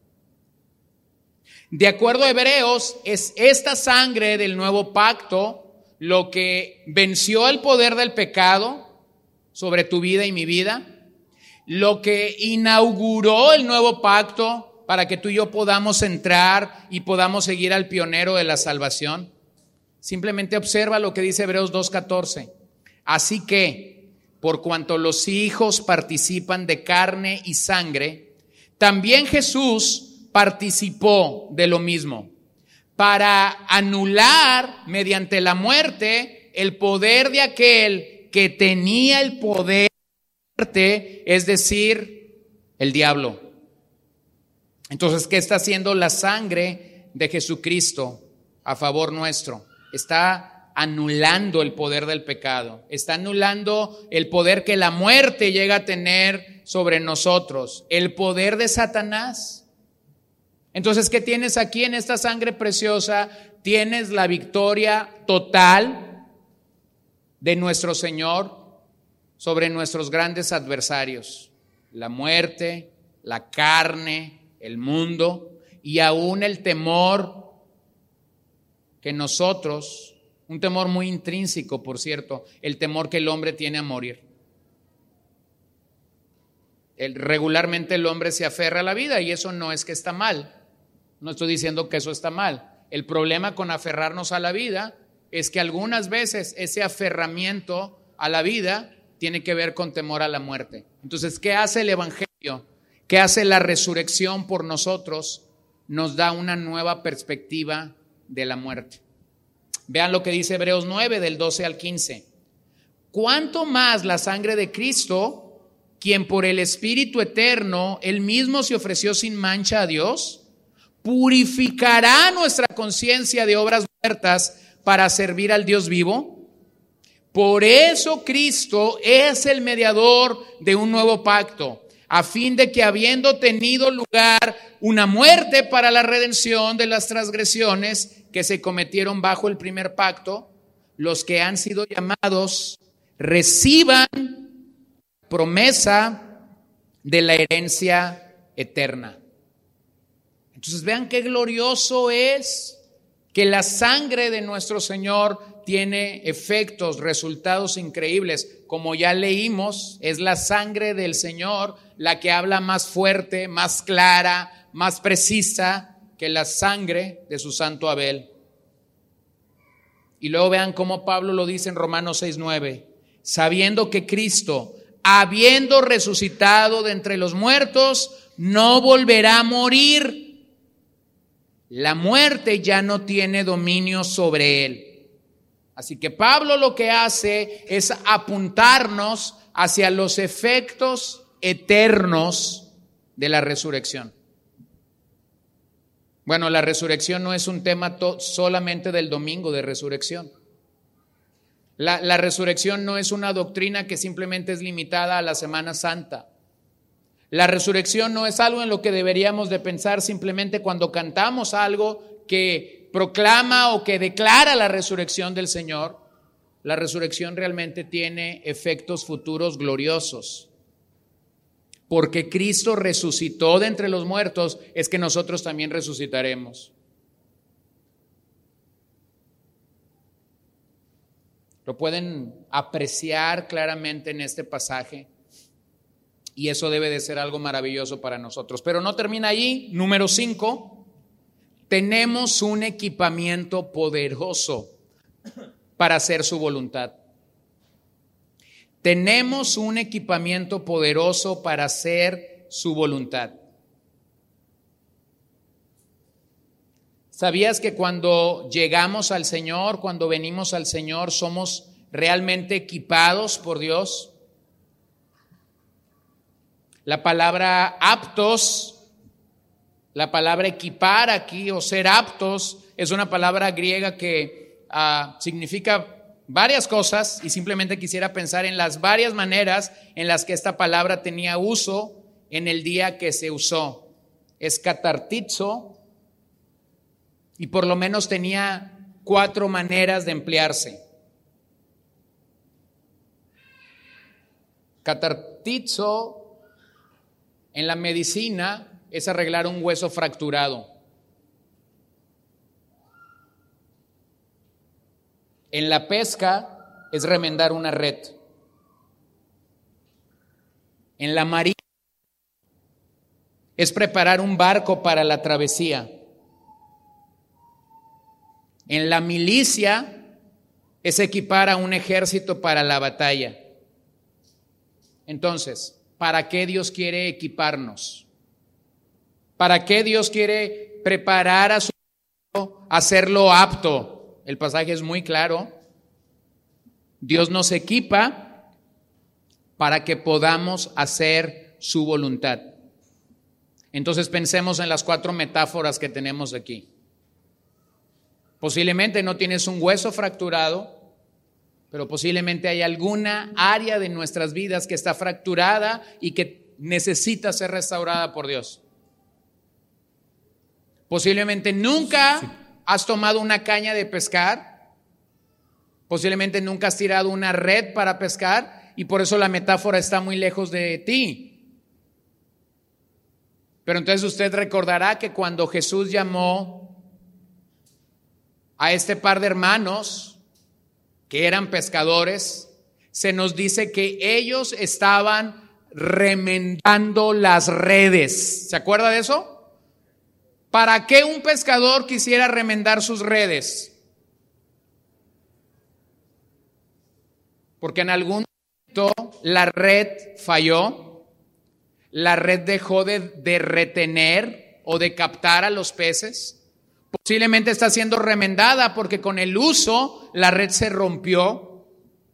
De acuerdo a Hebreos, es esta sangre del nuevo pacto lo que venció el poder del pecado sobre tu vida y mi vida, lo que inauguró el nuevo pacto para que tú y yo podamos entrar y podamos seguir al pionero de la salvación. Simplemente observa lo que dice Hebreos dos catorce. Así que, por cuanto los hijos participan de carne y sangre, también Jesús participó de lo mismo, para anular mediante la muerte el poder de aquel que tenía el poder de la muerte, es decir, el diablo. Entonces, ¿qué está haciendo la sangre de Jesucristo a favor nuestro? Está anulando el poder del pecado, está anulando el poder que la muerte llega a tener sobre nosotros, el poder de Satanás. Entonces, ¿qué tienes aquí en esta sangre preciosa? Tienes la victoria total de nuestro Señor sobre nuestros grandes adversarios, la muerte, la carne, el mundo y aún el temor que nosotros, un temor muy intrínseco, por cierto, el temor que el hombre tiene a morir. El, regularmente el hombre se aferra a la vida y eso no es que está mal. No estoy diciendo que eso está mal. El problema con aferrarnos a la vida es que algunas veces ese aferramiento a la vida tiene que ver con temor a la muerte. Entonces, ¿qué hace el Evangelio? ¿Qué hace la resurrección por nosotros? Nos da una nueva perspectiva de la muerte. Vean lo que dice Hebreos nueve del doce al quince. ¿Cuánto más la sangre de Cristo, quien por el Espíritu eterno él mismo se ofreció sin mancha a Dios, purificará nuestra conciencia de obras muertas para servir al Dios vivo? Por eso Cristo es el mediador de un nuevo pacto, a fin de que, habiendo tenido lugar una muerte para la redención de las transgresiones que se cometieron bajo el primer pacto, los que han sido llamados reciban promesa de la herencia eterna. Entonces vean qué glorioso es que la sangre de nuestro Señor tiene efectos, resultados increíbles. Como ya leímos, es la sangre del Señor la que habla más fuerte, más clara, más precisa que la sangre de su santo Abel. Y luego vean cómo Pablo lo dice en Romanos seis nueve, sabiendo que Cristo, habiendo resucitado de entre los muertos, no volverá a morir. La muerte ya no tiene dominio sobre él. Así que Pablo lo que hace es apuntarnos hacia los efectos eternos de la resurrección. Bueno, la resurrección no es un tema to- solamente del domingo de resurrección. La, la resurrección no es una doctrina que simplemente es limitada a la Semana Santa. La resurrección no es algo en lo que deberíamos de pensar simplemente cuando cantamos algo que proclama o que declara la resurrección del Señor. La resurrección realmente tiene efectos futuros gloriosos. Porque Cristo resucitó de entre los muertos, es que nosotros también resucitaremos. Lo pueden apreciar claramente en este pasaje y eso debe de ser algo maravilloso para nosotros. Pero no termina ahí. Número cinco, tenemos un equipamiento poderoso para hacer su voluntad. Tenemos un equipamiento poderoso para hacer su voluntad. ¿Sabías que cuando llegamos al Señor, cuando venimos al Señor, somos realmente equipados por Dios? La palabra aptos, la palabra equipar aquí o ser aptos, es una palabra griega que uh, significa varias cosas y simplemente quisiera pensar en las varias maneras en las que esta palabra tenía uso en el día que se usó. Es catartizo y por lo menos tenía cuatro maneras de emplearse. Catartizo en la medicina es arreglar un hueso fracturado. En la pesca es remendar una red. En la marina es preparar un barco para la travesía. En la milicia es equipar a un ejército para la batalla. Entonces, ¿para qué Dios quiere equiparnos? ¿Para qué Dios quiere preparar a su pueblo, hacerlo apto? El pasaje es muy claro. Dios nos equipa para que podamos hacer su voluntad. Entonces pensemos en las cuatro metáforas que tenemos aquí. Posiblemente no tienes un hueso fracturado, pero posiblemente hay alguna área de nuestras vidas que está fracturada y que necesita ser restaurada por Dios. Posiblemente nunca sí. has tomado una caña de pescar, posiblemente nunca has tirado una red para pescar y por eso la metáfora está muy lejos de ti. Pero entonces usted recordará que cuando Jesús llamó a este par de hermanos que eran pescadores, se nos dice que ellos estaban remendando las redes. ¿Se acuerda de eso? ¿Para qué un pescador quisiera remendar sus redes? Porque en algún momento la red falló, la red dejó de, de retener o de captar a los peces. Posiblemente está siendo remendada porque con el uso la red se rompió.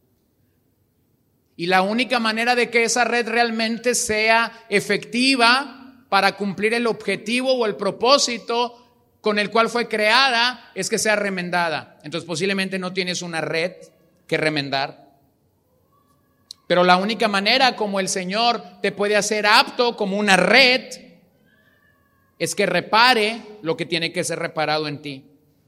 Y la única manera de que esa red realmente sea efectiva para cumplir el objetivo o el propósito con el cual fue creada es que sea remendada. Entonces posiblemente no tienes una red que remendar. Pero la única manera como el Señor te puede hacer apto como una red es que repare lo que tiene que ser reparado en ti.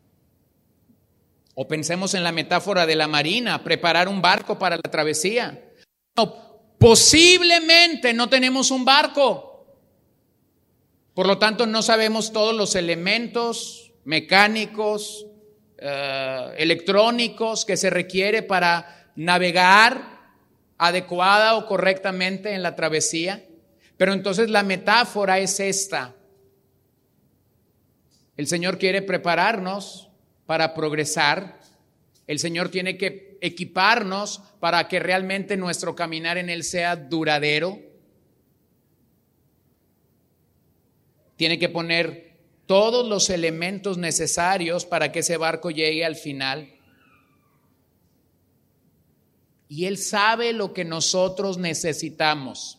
O pensemos en la metáfora de la marina, preparar un barco para la travesía. No, posiblemente no tenemos un barco. Por lo tanto, no sabemos todos los elementos mecánicos, eh, electrónicos que se requiere para navegar adecuada o correctamente en la travesía. Pero entonces la metáfora es esta. El Señor quiere prepararnos para progresar. El Señor tiene que equiparnos para que realmente nuestro caminar en Él sea duradero. Tiene que poner todos los elementos necesarios para que ese barco llegue al final. Y Él sabe lo que nosotros necesitamos.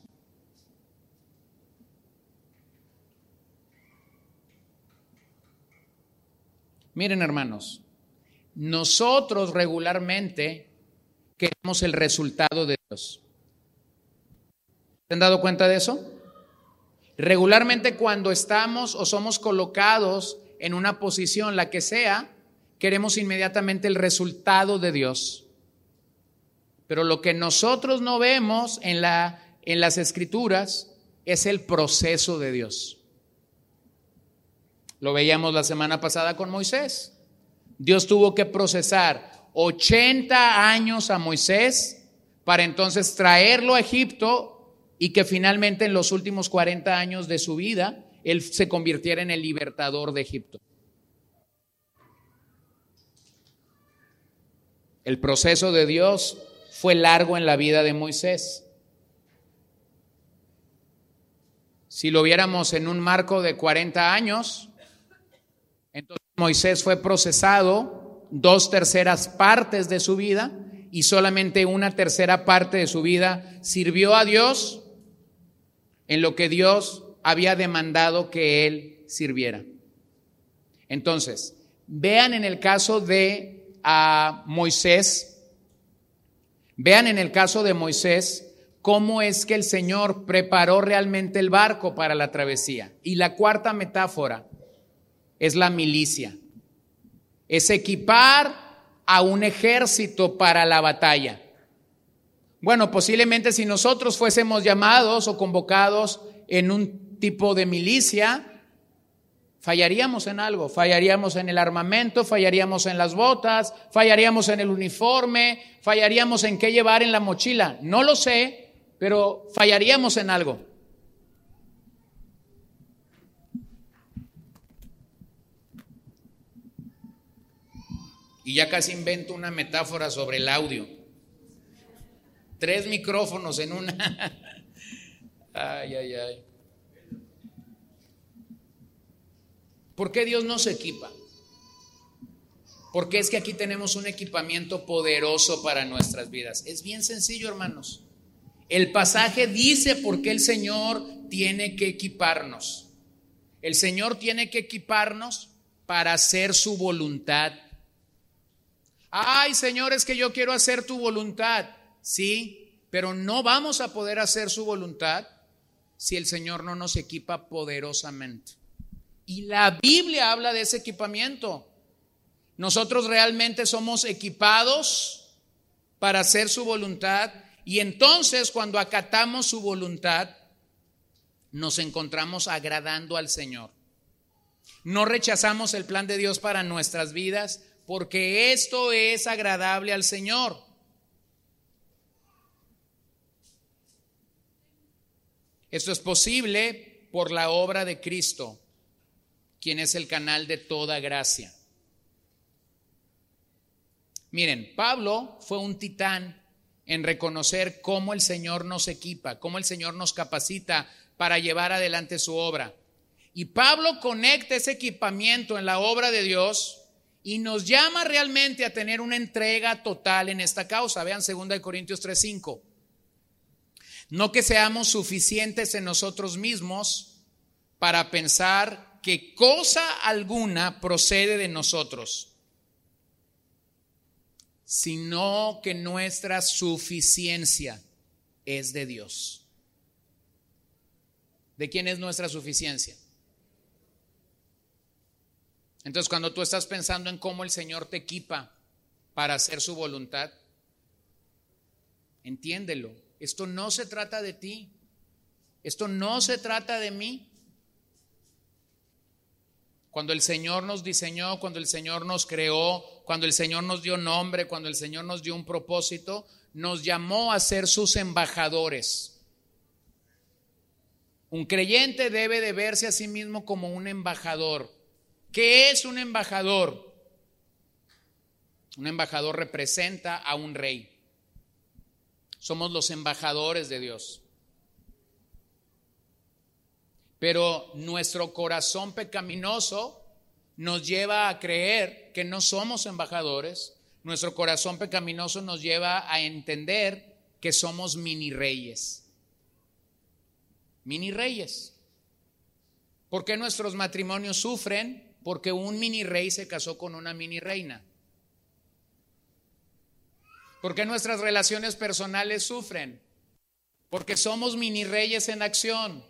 Miren, hermanos, nosotros regularmente queremos el resultado de Dios. ¿Se han dado cuenta de eso? Regularmente cuando estamos o somos colocados en una posición, la que sea, queremos inmediatamente el resultado de Dios. Pero lo que nosotros no vemos en la, en las Escrituras es el proceso de Dios. Lo veíamos la semana pasada con Moisés. Dios tuvo que procesar ochenta años a Moisés para entonces traerlo a Egipto y que finalmente en los últimos cuarenta años de su vida él se convirtiera en el libertador de Egipto. El proceso de Dios fue largo en la vida de Moisés. Si lo viéramos en un marco de cuarenta años, entonces Moisés fue procesado dos terceras partes de su vida y solamente una tercera parte de su vida sirvió a Dios en lo que Dios había demandado que él sirviera. Entonces, vean en el caso de a Moisés, vean en el caso de Moisés cómo es que el Señor preparó realmente el barco para la travesía. Y la cuarta metáfora es la milicia, es equipar a un ejército para la batalla. Bueno, posiblemente si nosotros fuésemos llamados o convocados en un tipo de milicia, fallaríamos en algo, fallaríamos en el armamento, fallaríamos en las botas, fallaríamos en el uniforme, fallaríamos en qué llevar en la mochila. No lo sé, pero fallaríamos en algo. Y ya casi invento una metáfora sobre el audio. Tres micrófonos en una. Ay, ay, ay. ¿Por qué Dios nos equipa? Porque es que aquí tenemos un equipamiento poderoso para nuestras vidas. Es bien sencillo, hermanos. El pasaje dice por qué el Señor tiene que equiparnos. El Señor tiene que equiparnos para hacer su voluntad. Ay, Señor, es que yo quiero hacer tu voluntad. Sí, pero no vamos a poder hacer su voluntad si el Señor no nos equipa poderosamente. Y la Biblia habla de ese equipamiento. Nosotros realmente somos equipados para hacer su voluntad, y entonces cuando acatamos su voluntad nos encontramos agradando al Señor. No rechazamos el plan de Dios para nuestras vidas, porque esto es agradable al Señor. Esto es posible por la obra de Cristo, quien es el canal de toda gracia. Miren, Pablo fue un titán en reconocer cómo el Señor nos equipa, cómo el Señor nos capacita para llevar adelante su obra. Y Pablo conecta ese equipamiento en la obra de Dios y nos llama realmente a tener una entrega total en esta causa. Vean segunda de Corintios tres cinco. No que seamos suficientes en nosotros mismos para pensar que cosa alguna procede de nosotros, sino que nuestra suficiencia es de Dios. ¿De quién es nuestra suficiencia? Entonces, cuando tú estás pensando en cómo el Señor te equipa para hacer su voluntad, entiéndelo. Esto no se trata de ti. Esto no se trata de mí. Cuando el Señor nos diseñó, cuando el Señor nos creó, cuando el Señor nos dio nombre, cuando el Señor nos dio un propósito, nos llamó a ser sus embajadores. Un creyente debe de verse a sí mismo como un embajador. ¿Qué es un embajador? Un embajador representa a un rey. Somos los embajadores de Dios. Pero nuestro corazón pecaminoso nos lleva a creer que no somos embajadores. Nuestro corazón pecaminoso nos lleva a entender que somos mini reyes. Mini reyes. ¿Por qué nuestros matrimonios sufren? Porque un mini rey se casó con una mini reina. ¿Por qué nuestras relaciones personales sufren? Porque somos mini reyes en acción.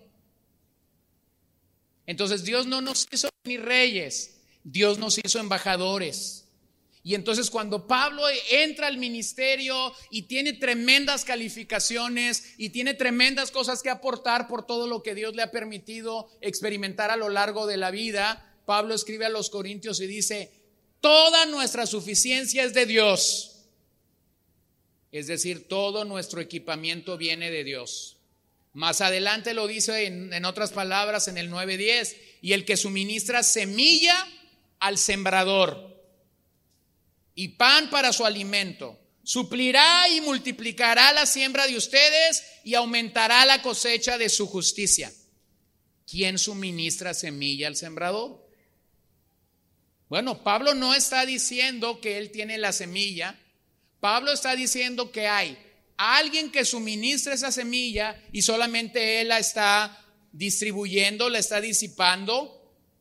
Entonces Dios no nos hizo mini reyes, Dios nos hizo embajadores. Y entonces cuando Pablo entra al ministerio y tiene tremendas calificaciones y tiene tremendas cosas que aportar por todo lo que Dios le ha permitido experimentar a lo largo de la vida, Pablo escribe a los Corintios y dice: toda nuestra suficiencia es de Dios. Es decir, todo nuestro equipamiento viene de Dios. Más adelante lo dice en, en otras palabras en el nueve diez, y el que suministra semilla al sembrador. y pan para su alimento. Suplirá y multiplicará la siembra de ustedes y aumentará la cosecha de su justicia. ¿Quién suministra semilla al sembrador? Bueno, Pablo no está diciendo que él tiene la semilla. Pablo está diciendo que hay alguien que suministra esa semilla y solamente él la está distribuyendo, la está disipando.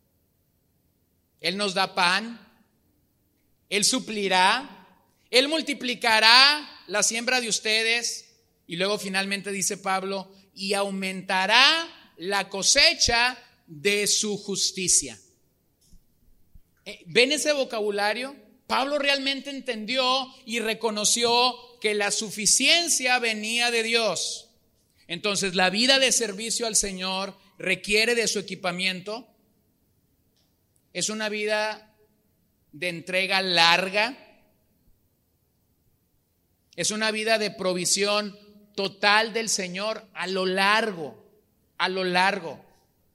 Él nos da pan, él suplirá, él multiplicará la siembra de ustedes y luego finalmente dice Pablo, y aumentará la cosecha de su justicia. ¿Ven ese vocabulario? Pablo realmente entendió y reconoció que la suficiencia venía de Dios. Entonces, la vida de servicio al Señor requiere de su equipamiento. Es una vida de entrega larga. Es una vida de provisión total del Señor a lo largo, a lo largo,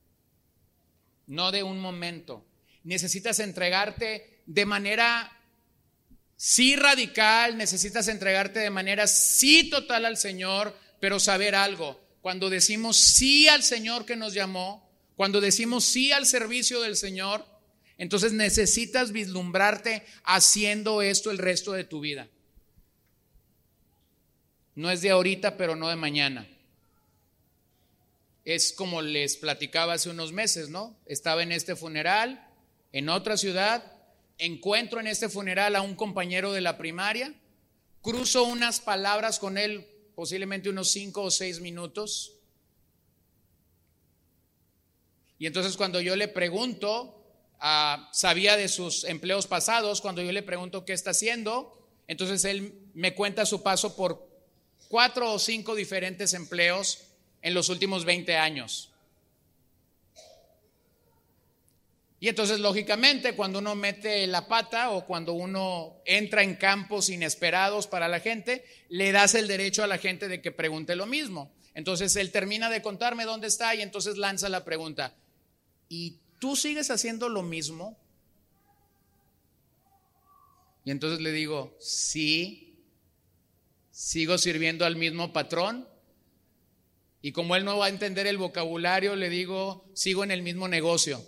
no de un momento. Necesitas entregarte de manera sí radical, necesitas entregarte de manera sí total al Señor, pero saber algo, cuando decimos sí al Señor que nos llamó, cuando decimos sí al servicio del Señor, entonces necesitas vislumbrarte haciendo esto el resto de tu vida. No es de ahorita, pero no de mañana. Es como les platicaba hace unos meses, ¿no? Estaba en este funeral, en otra ciudad, encuentro en este funeral a un compañero de la primaria, cruzo unas palabras con él, posiblemente unos cinco o seis minutos. Y entonces cuando yo le pregunto, uh, sabía de sus empleos pasados, cuando yo le pregunto qué está haciendo, entonces él me cuenta su paso por cuatro o cinco diferentes empleos en los últimos veinte años. Y entonces, lógicamente, cuando uno mete la pata o cuando uno entra en campos inesperados para la gente, le das el derecho a la gente de que pregunte lo mismo. Entonces, él termina de contarme dónde está y entonces lanza la pregunta: ¿y tú sigues haciendo lo mismo? Y entonces le digo: sí. Sigo sirviendo al mismo patrón. Y como él no va a entender el vocabulario, le digo: sigo en el mismo negocio.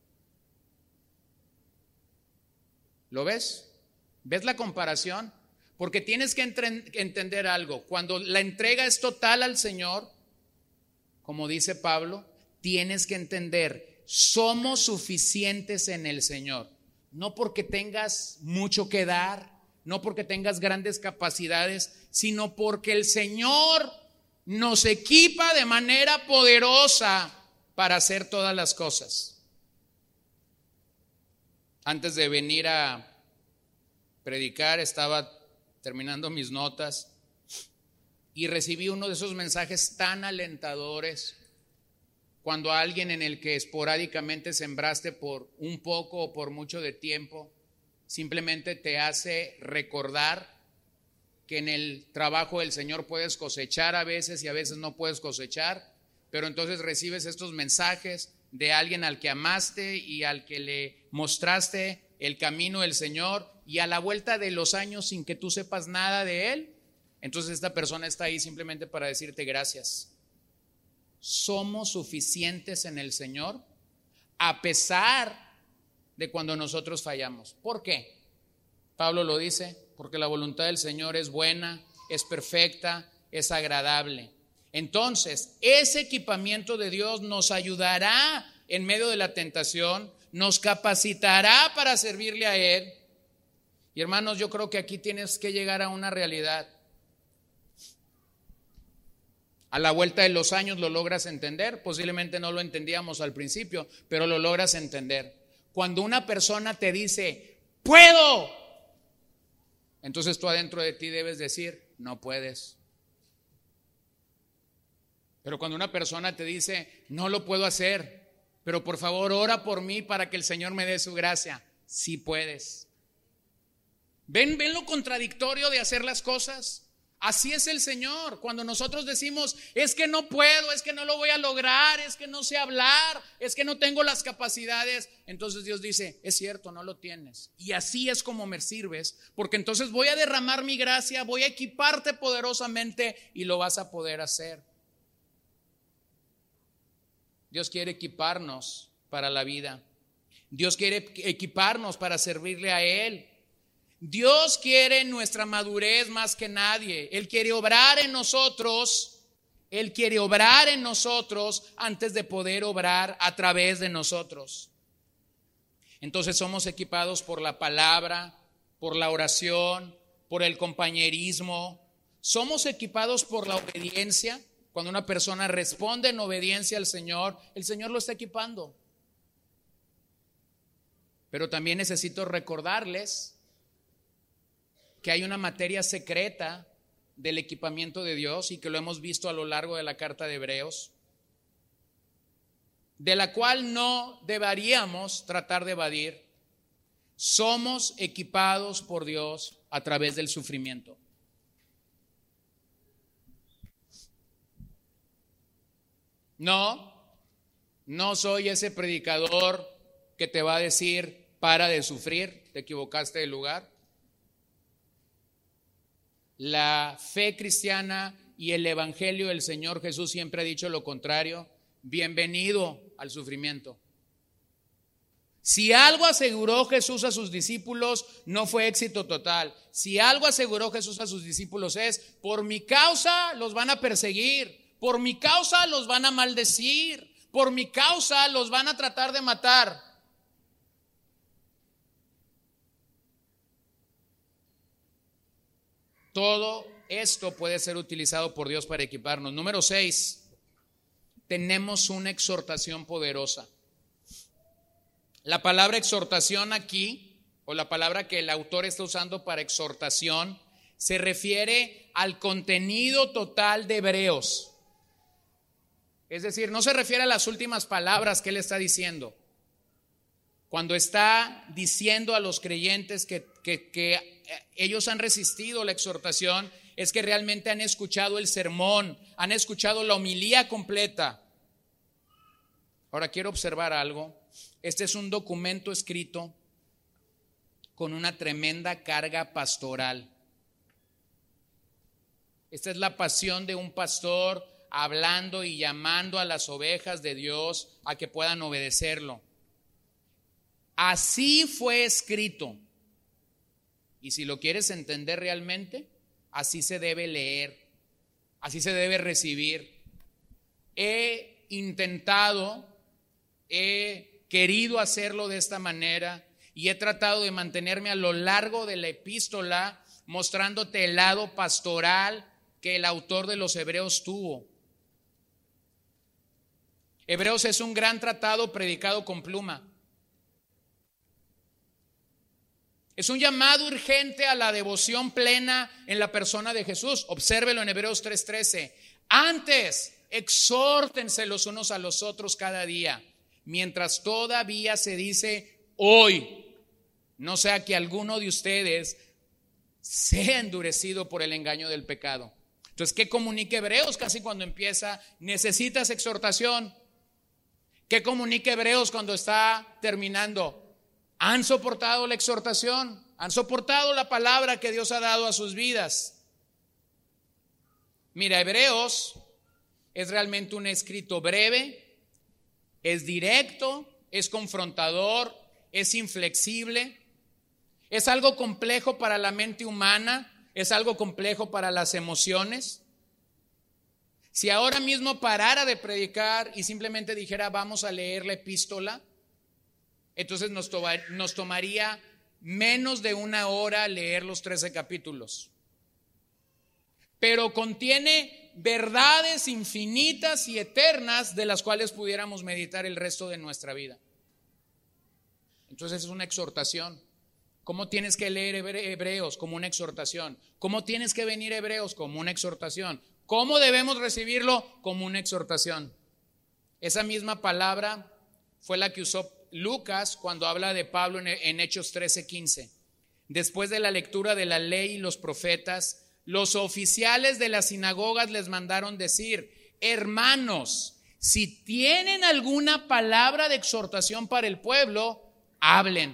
¿Lo ves? ¿Ves la comparación? Porque tienes que entre- entender algo. Cuando la entrega es total al Señor, como dice Pablo, tienes que entender, somos suficientes en el Señor. No porque tengas mucho que dar, no porque tengas grandes capacidades, sino porque el Señor nos equipa de manera poderosa para hacer todas las cosas. Antes de venir a predicar, estaba terminando mis notas y recibí uno de esos mensajes tan alentadores, cuando alguien en el que esporádicamente sembraste por un poco o por mucho de tiempo, simplemente te hace recordar que en el trabajo del Señor puedes cosechar a veces y a veces no puedes cosechar, pero entonces recibes estos mensajes de alguien al que amaste y al que le mostraste el camino del Señor, y a la vuelta de los años, sin que tú sepas nada de él, entonces esta persona está ahí simplemente para decirte gracias. Somos suficientes en el Señor a pesar de cuando nosotros fallamos. ¿Por qué? Pablo lo dice: porque la voluntad del Señor es buena, es perfecta, es agradable. Entonces, ese equipamiento de Dios nos ayudará en medio de la tentación, nos capacitará para servirle a Él. Y hermanos, yo creo que aquí tienes que llegar a una realidad. A la vuelta de los años lo logras entender. Posiblemente no lo entendíamos al principio, pero lo logras entender. Cuando una persona te dice: ¡puedo!, entonces tú adentro de ti debes decir: no puedes. Pero cuando una persona te dice: no lo puedo hacer, pero por favor ora por mí para que el Señor me dé su gracia, sí puedes. ¿Ven, ven lo contradictorio de hacer las cosas? Así es el Señor. Cuando nosotros decimos, es que no puedo, es que no lo voy a lograr, es que no sé hablar, es que no tengo las capacidades, entonces Dios dice, es cierto, no lo tienes. Y así es como me sirves, porque entonces voy a derramar mi gracia, voy a equiparte poderosamente y lo vas a poder hacer. Dios quiere equiparnos para la vida. Dios quiere equiparnos para servirle a Él. Dios quiere nuestra madurez más que nadie. Él quiere obrar en nosotros. Él quiere obrar en nosotros antes de poder obrar a través de nosotros. Entonces somos equipados por la palabra, por la oración, por el compañerismo. Somos equipados por la obediencia. Cuando una persona responde en obediencia al Señor, el Señor lo está equipando. Pero también necesito recordarles que hay una materia secreta del equipamiento de Dios y que lo hemos visto a lo largo de la carta de Hebreos, de la cual no deberíamos tratar de evadir. Somos equipados por Dios a través del sufrimiento. No, no soy ese predicador que te va a decir, para de sufrir, te equivocaste de lugar. La fe cristiana y el evangelio del Señor Jesús siempre ha dicho lo contrario. Bienvenido al sufrimiento. Si algo aseguró Jesús a sus discípulos, no fue éxito total. Si algo aseguró Jesús a sus discípulos es, por mi causa los van a perseguir, por mi causa los van a maldecir, por mi causa los van a tratar de matar. Todo esto puede ser utilizado por Dios para equiparnos. Número seis, tenemos una exhortación poderosa. La palabra exhortación aquí, o la palabra que el autor está usando para exhortación, se refiere al contenido total de Hebreos. Es decir, no se refiere a las últimas palabras que él está diciendo. Cuando está diciendo a los creyentes que, que, que ellos han resistido la exhortación, es que realmente han escuchado el sermón, han escuchado la homilía completa. Ahora quiero observar algo. Este es un documento escrito con una tremenda carga pastoral. Esta es la pasión de un pastor hablando y llamando a las ovejas de Dios a que puedan obedecerlo. Así fue escrito. Y si lo quieres entender realmente, así se debe leer, así se debe recibir. He intentado, he querido hacerlo de esta manera y he tratado de mantenerme a lo largo de la epístola mostrándote el lado pastoral que el autor de los Hebreos tuvo. Hebreos es un gran tratado predicado con pluma. Es un llamado urgente a la devoción plena en la persona de Jesús. Obsérvelo en Hebreos tres trece. Antes, exhórtense los unos a los otros cada día, mientras todavía se dice hoy, no sea que alguno de ustedes sea endurecido por el engaño del pecado. Entonces, ¿qué comunica Hebreos? Casi cuando empieza, necesitas exhortación. ¿Qué comunica Hebreos cuando está terminando? Han soportado la exhortación, han soportado la palabra que Dios ha dado a sus vidas. Mira, Hebreos es realmente un escrito breve, es directo, es confrontador, es inflexible, es algo complejo para la mente humana, es algo complejo para las emociones. Si ahora mismo parara de predicar y simplemente dijera vamos a leer la epístola, entonces nos, to- nos tomaría menos de una hora leer los trece capítulos. Pero contiene verdades infinitas y eternas de las cuales pudiéramos meditar el resto de nuestra vida. Entonces es una exhortación. ¿Cómo tienes que leer Hebreos? Como una exhortación. ¿Cómo tienes que venir a Hebreos? Como una exhortación. ¿Cómo debemos recibirlo? Como una exhortación. Esa misma palabra fue la que usó Lucas cuando habla de Pablo en Hechos trece quince. Después de la lectura de la ley y los profetas, los oficiales de las sinagogas les mandaron decir: hermanos, si tienen alguna palabra de exhortación para el pueblo, hablen.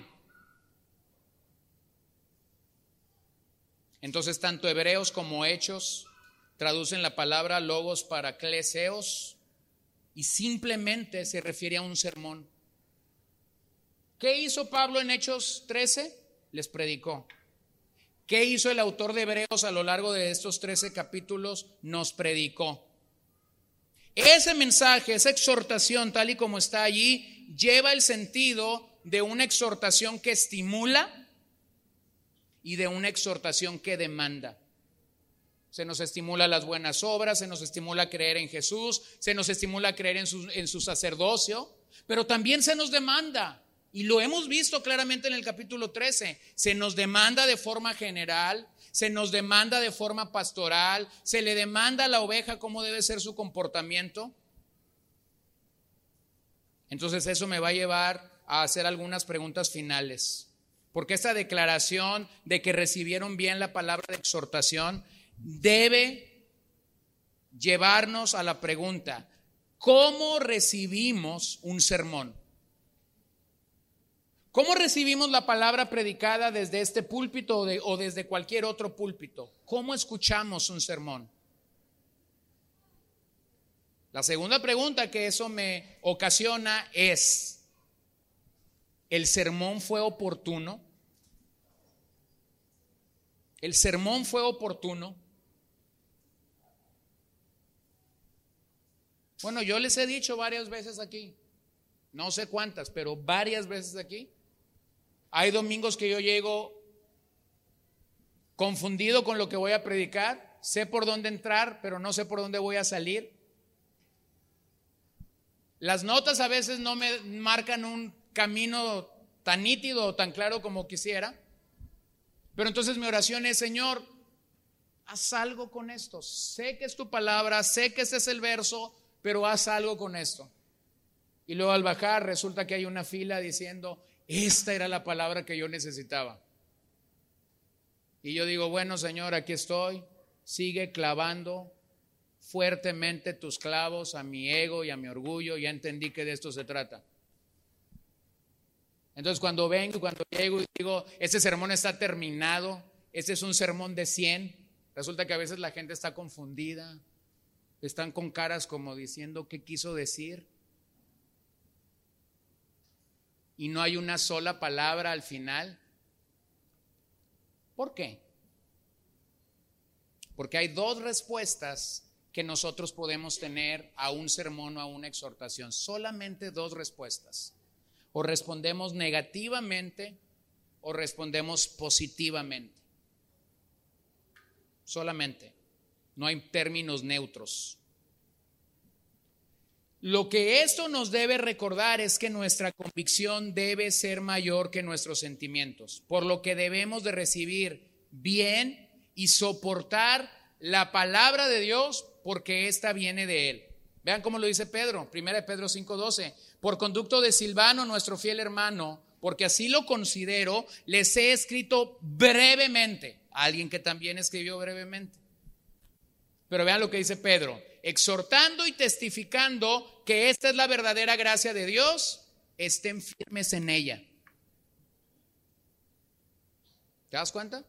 Entonces, tanto Hebreos como Hechos traducen la palabra logos para kleseos y simplemente se refiere a un sermón. ¿Qué hizo Pablo en Hechos trece? Les predicó. ¿Qué hizo el autor de Hebreos a lo largo de estos trece capítulos? Nos predicó. Ese mensaje, esa exhortación tal y como está allí, lleva el sentido de una exhortación que estimula y de una exhortación que demanda. Se nos estimula las buenas obras, se nos estimula a creer en Jesús, se nos estimula a creer en su, en su sacerdocio, pero también se nos demanda, y lo hemos visto claramente en el capítulo trece, se nos demanda de forma general, se nos demanda de forma pastoral, se le demanda a la oveja cómo debe ser su comportamiento. Entonces eso me va a llevar a hacer algunas preguntas finales, porque esta declaración de que recibieron bien la palabra de exhortación debe llevarnos a la pregunta: ¿cómo recibimos un sermón? ¿Cómo recibimos la palabra predicada desde este púlpito o, de, o desde cualquier otro púlpito? ¿Cómo escuchamos un sermón? La segunda pregunta que eso me ocasiona es: ¿el sermón fue oportuno? ¿El sermón fue oportuno? Bueno, yo les he dicho varias veces aquí, no sé cuántas, pero varias veces aquí. Hay domingos que yo llego confundido con lo que voy a predicar, sé por dónde entrar, pero no sé por dónde voy a salir. Las notas a veces no me marcan un camino tan nítido o tan claro como quisiera, pero entonces mi oración es: Señor, haz algo con esto. Sé que es tu palabra, sé que ese es el verso, pero haz algo con esto. Y luego al bajar resulta que hay una fila diciendo: esta era la palabra que yo necesitaba. Y yo digo: bueno, Señor, aquí estoy. Sigue clavando fuertemente tus clavos a mi ego y a mi orgullo. Ya entendí que de esto se trata. Entonces cuando vengo, cuando llego y digo: este sermón está terminado, este es un sermón de cien, resulta que a veces la gente está confundida, están con caras como diciendo: ¿qué quiso decir? Y no hay una sola palabra al final. ¿Por qué? Porque hay dos respuestas que nosotros podemos tener a un sermón o a una exhortación. Solamente dos respuestas. O respondemos negativamente o respondemos positivamente. Solamente. No hay términos neutros. Lo que esto nos debe recordar es que nuestra convicción debe ser mayor que nuestros sentimientos, por lo que debemos de recibir bien y soportar la palabra de Dios, porque esta viene de Él. Vean cómo lo dice Pedro, primera de Pedro cinco doce: por conducto de Silvano, nuestro fiel hermano, porque así lo considero, les he escrito brevemente. Alguien que también escribió brevemente. Pero vean lo que dice Pedro: exhortando y testificando que esta es la verdadera gracia de Dios, estén firmes en ella. ¿Te das cuenta?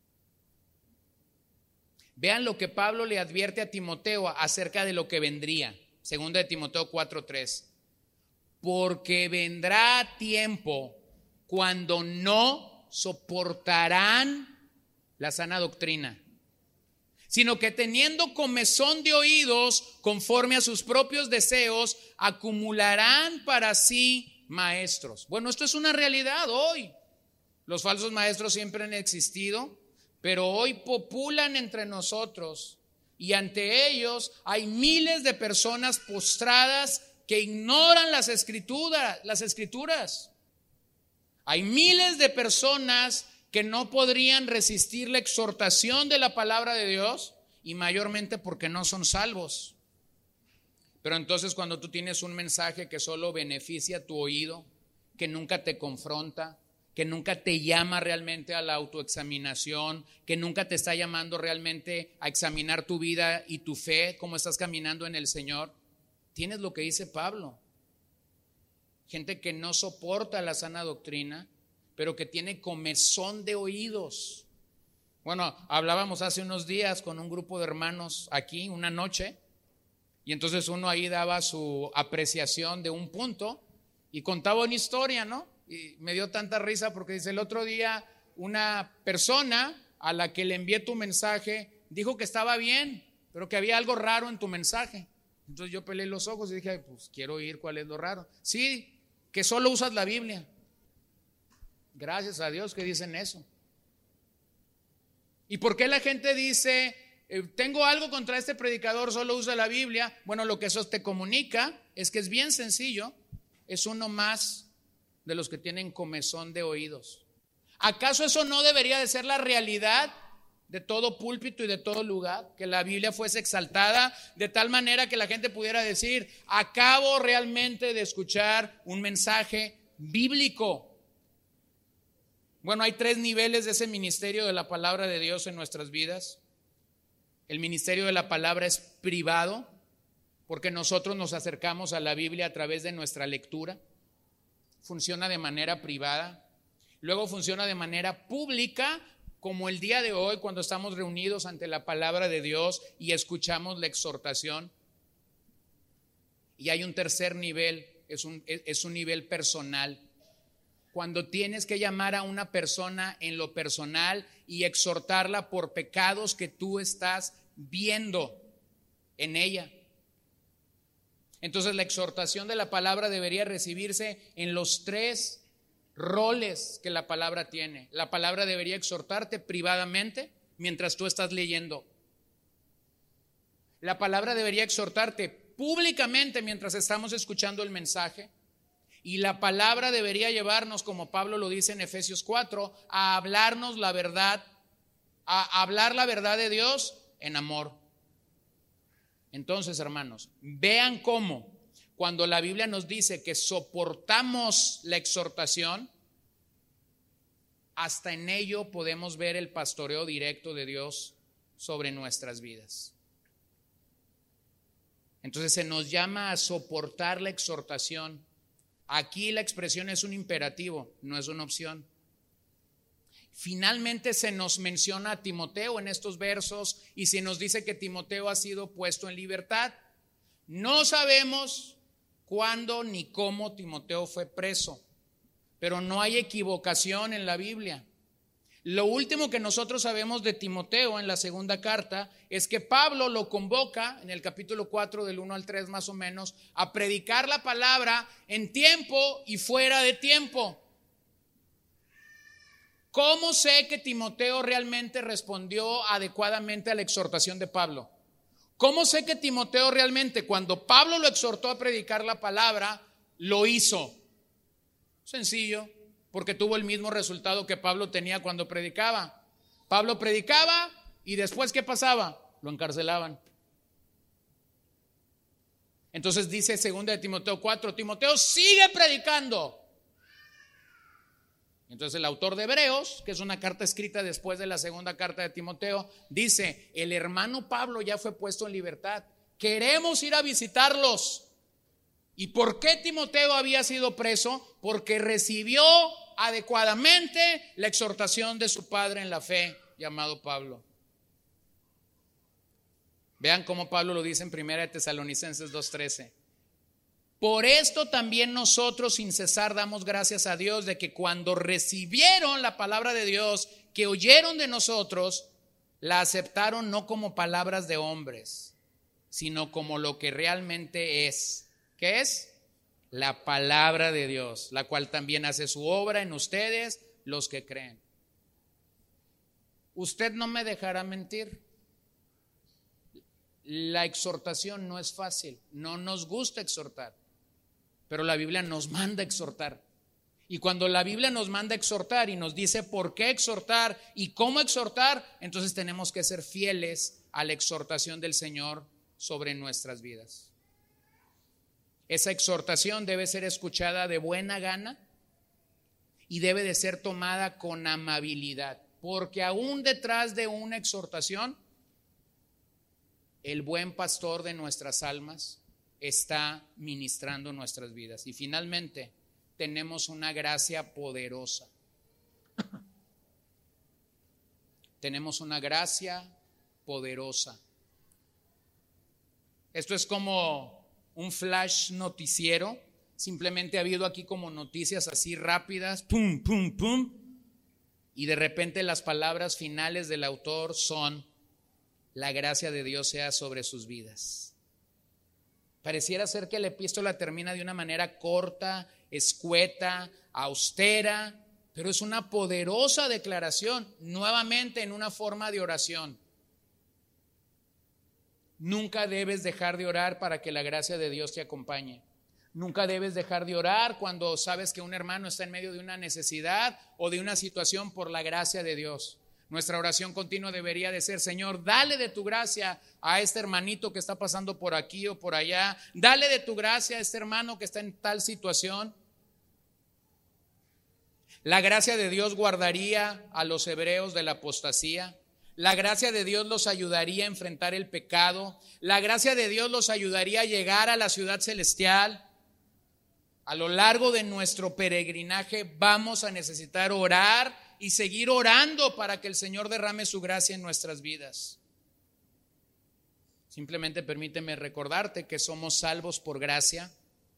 Vean lo que Pablo le advierte a Timoteo acerca de lo que vendría. Segunda de Timoteo cuatro tres: porque vendrá tiempo cuando no soportarán la sana doctrina, sino que teniendo comezón de oídos conforme a sus propios deseos, acumularán para sí maestros. Bueno, esto es una realidad hoy. Los falsos maestros siempre han existido, pero hoy populan entre nosotros y ante ellos hay miles de personas postradas que ignoran las escrituras, las escrituras. Hay miles de personas que no podrían resistir la exhortación de la palabra de Dios, y mayormente porque no son salvos. Pero entonces cuando tú tienes un mensaje que solo beneficia tu oído, que nunca te confronta, que nunca te llama realmente a la autoexaminación, que nunca te está llamando realmente a examinar tu vida y tu fe, cómo estás caminando en el Señor, tienes lo que dice Pablo. Gente que no soporta la sana doctrina, pero que tiene comezón de oídos. Bueno, hablábamos hace unos días con un grupo de hermanos aquí, una noche, y entonces uno ahí daba su apreciación de un punto y contaba una historia, ¿no? Y me dio tanta risa porque dice, el otro día una persona a la que le envié tu mensaje dijo que estaba bien, pero que había algo raro en tu mensaje. Entonces yo pelé los ojos y dije, pues quiero oír cuál es lo raro. Sí, que solo usas la Biblia. Gracias a Dios que dicen eso. ¿Y por qué la gente dice, eh, tengo algo contra este predicador, solo usa la Biblia? Bueno, lo que eso te comunica es que es bien sencillo, es uno más de los que tienen comezón de oídos. ¿Acaso eso no debería de ser la realidad de todo púlpito y de todo lugar? Que la Biblia fuese exaltada de tal manera que la gente pudiera decir, acabo realmente de escuchar un mensaje bíblico. Bueno, hay tres niveles de ese ministerio de la palabra de Dios en nuestras vidas. El ministerio de la palabra es privado, porque nosotros nos acercamos a la Biblia a través de nuestra lectura. Funciona de manera privada. Luego funciona de manera pública, como el día de hoy cuando estamos reunidos ante la palabra de Dios y escuchamos la exhortación. Y hay un tercer nivel, es un, es un nivel personal. Cuando tienes que llamar a una persona en lo personal y exhortarla por pecados que tú estás viendo en ella. Entonces la exhortación de la palabra debería recibirse en los tres roles que la palabra tiene. La palabra debería exhortarte privadamente mientras tú estás leyendo. La palabra debería exhortarte públicamente mientras estamos escuchando el mensaje. Y la palabra debería llevarnos, como Pablo lo dice en Efesios cuatro, a hablarnos la verdad, a hablar la verdad de Dios en amor. Entonces, hermanos, vean cómo cuando la Biblia nos dice que soportamos la exhortación, hasta en ello podemos ver el pastoreo directo de Dios sobre nuestras vidas. Entonces se nos llama a soportar la exhortación. Aquí la expresión es un imperativo, no es una opción. Finalmente se nos menciona a Timoteo en estos versos y se nos dice que Timoteo ha sido puesto en libertad. No sabemos cuándo ni cómo Timoteo fue preso, pero no hay equivocación en la Biblia. Lo último que nosotros sabemos de Timoteo en la segunda carta es que Pablo lo convoca en el capítulo cuatro del uno al tres más o menos a predicar la palabra en tiempo y fuera de tiempo. ¿Cómo sé que Timoteo realmente respondió adecuadamente a la exhortación de Pablo? ¿Cómo sé que Timoteo realmente, cuando Pablo lo exhortó a predicar la palabra, lo hizo? Sencillo, porque tuvo el mismo resultado que Pablo tenía cuando predicaba. Pablo predicaba y después ¿qué pasaba? Lo encarcelaban. Entonces dice segunda de Timoteo cuatro, Timoteo sigue predicando. Entonces el autor de Hebreos, que es una carta escrita después de la segunda carta de Timoteo, dice, el hermano Pablo ya fue puesto en libertad, queremos ir a visitarlos. ¿Y por qué Timoteo había sido preso? Porque recibió adecuadamente la exhortación de su padre en la fe, llamado Pablo. Vean cómo Pablo lo dice en primera de Tesalonicenses dos trece. Por esto también nosotros sin cesar damos gracias a Dios de que cuando recibieron la palabra de Dios que oyeron de nosotros, la aceptaron no como palabras de hombres, sino como lo que realmente es. ¿Qué es? La palabra de Dios, la cual también hace su obra en ustedes, los que creen. Usted no me dejará mentir. La exhortación no es fácil, no nos gusta exhortar, pero la Biblia nos manda exhortar. Y cuando la Biblia nos manda exhortar y nos dice por qué exhortar y cómo exhortar, entonces tenemos que ser fieles a la exhortación del Señor sobre nuestras vidas. Esa exhortación debe ser escuchada de buena gana y debe de ser tomada con amabilidad, porque aún detrás de una exhortación, el buen pastor de nuestras almas está ministrando nuestras vidas. Y finalmente, tenemos una gracia poderosa. Tenemos una gracia poderosa. Esto es como un flash noticiero. Simplemente ha habido aquí como noticias así rápidas, pum, pum, pum. Y de repente las palabras finales del autor son: la gracia de Dios sea sobre sus vidas. Pareciera ser que la epístola termina de una manera corta, escueta, austera, pero es una poderosa declaración, nuevamente en una forma de oración. Nunca debes dejar de orar para que la gracia de Dios te acompañe. Nunca debes dejar de orar cuando sabes que un hermano está en medio de una necesidad o de una situación por la gracia de Dios. Nuestra oración continua debería de ser: Señor, dale de tu gracia a este hermanito que está pasando por aquí o por allá. Dale de tu gracia a este hermano que está en tal situación. La gracia de Dios guardaría a los hebreos de la apostasía. La gracia de Dios los ayudaría a enfrentar el pecado. La gracia de Dios los ayudaría a llegar a la ciudad celestial. A lo largo de nuestro peregrinaje vamos a necesitar orar y seguir orando para que el Señor derrame su gracia en nuestras vidas. Simplemente permíteme recordarte que somos salvos por gracia,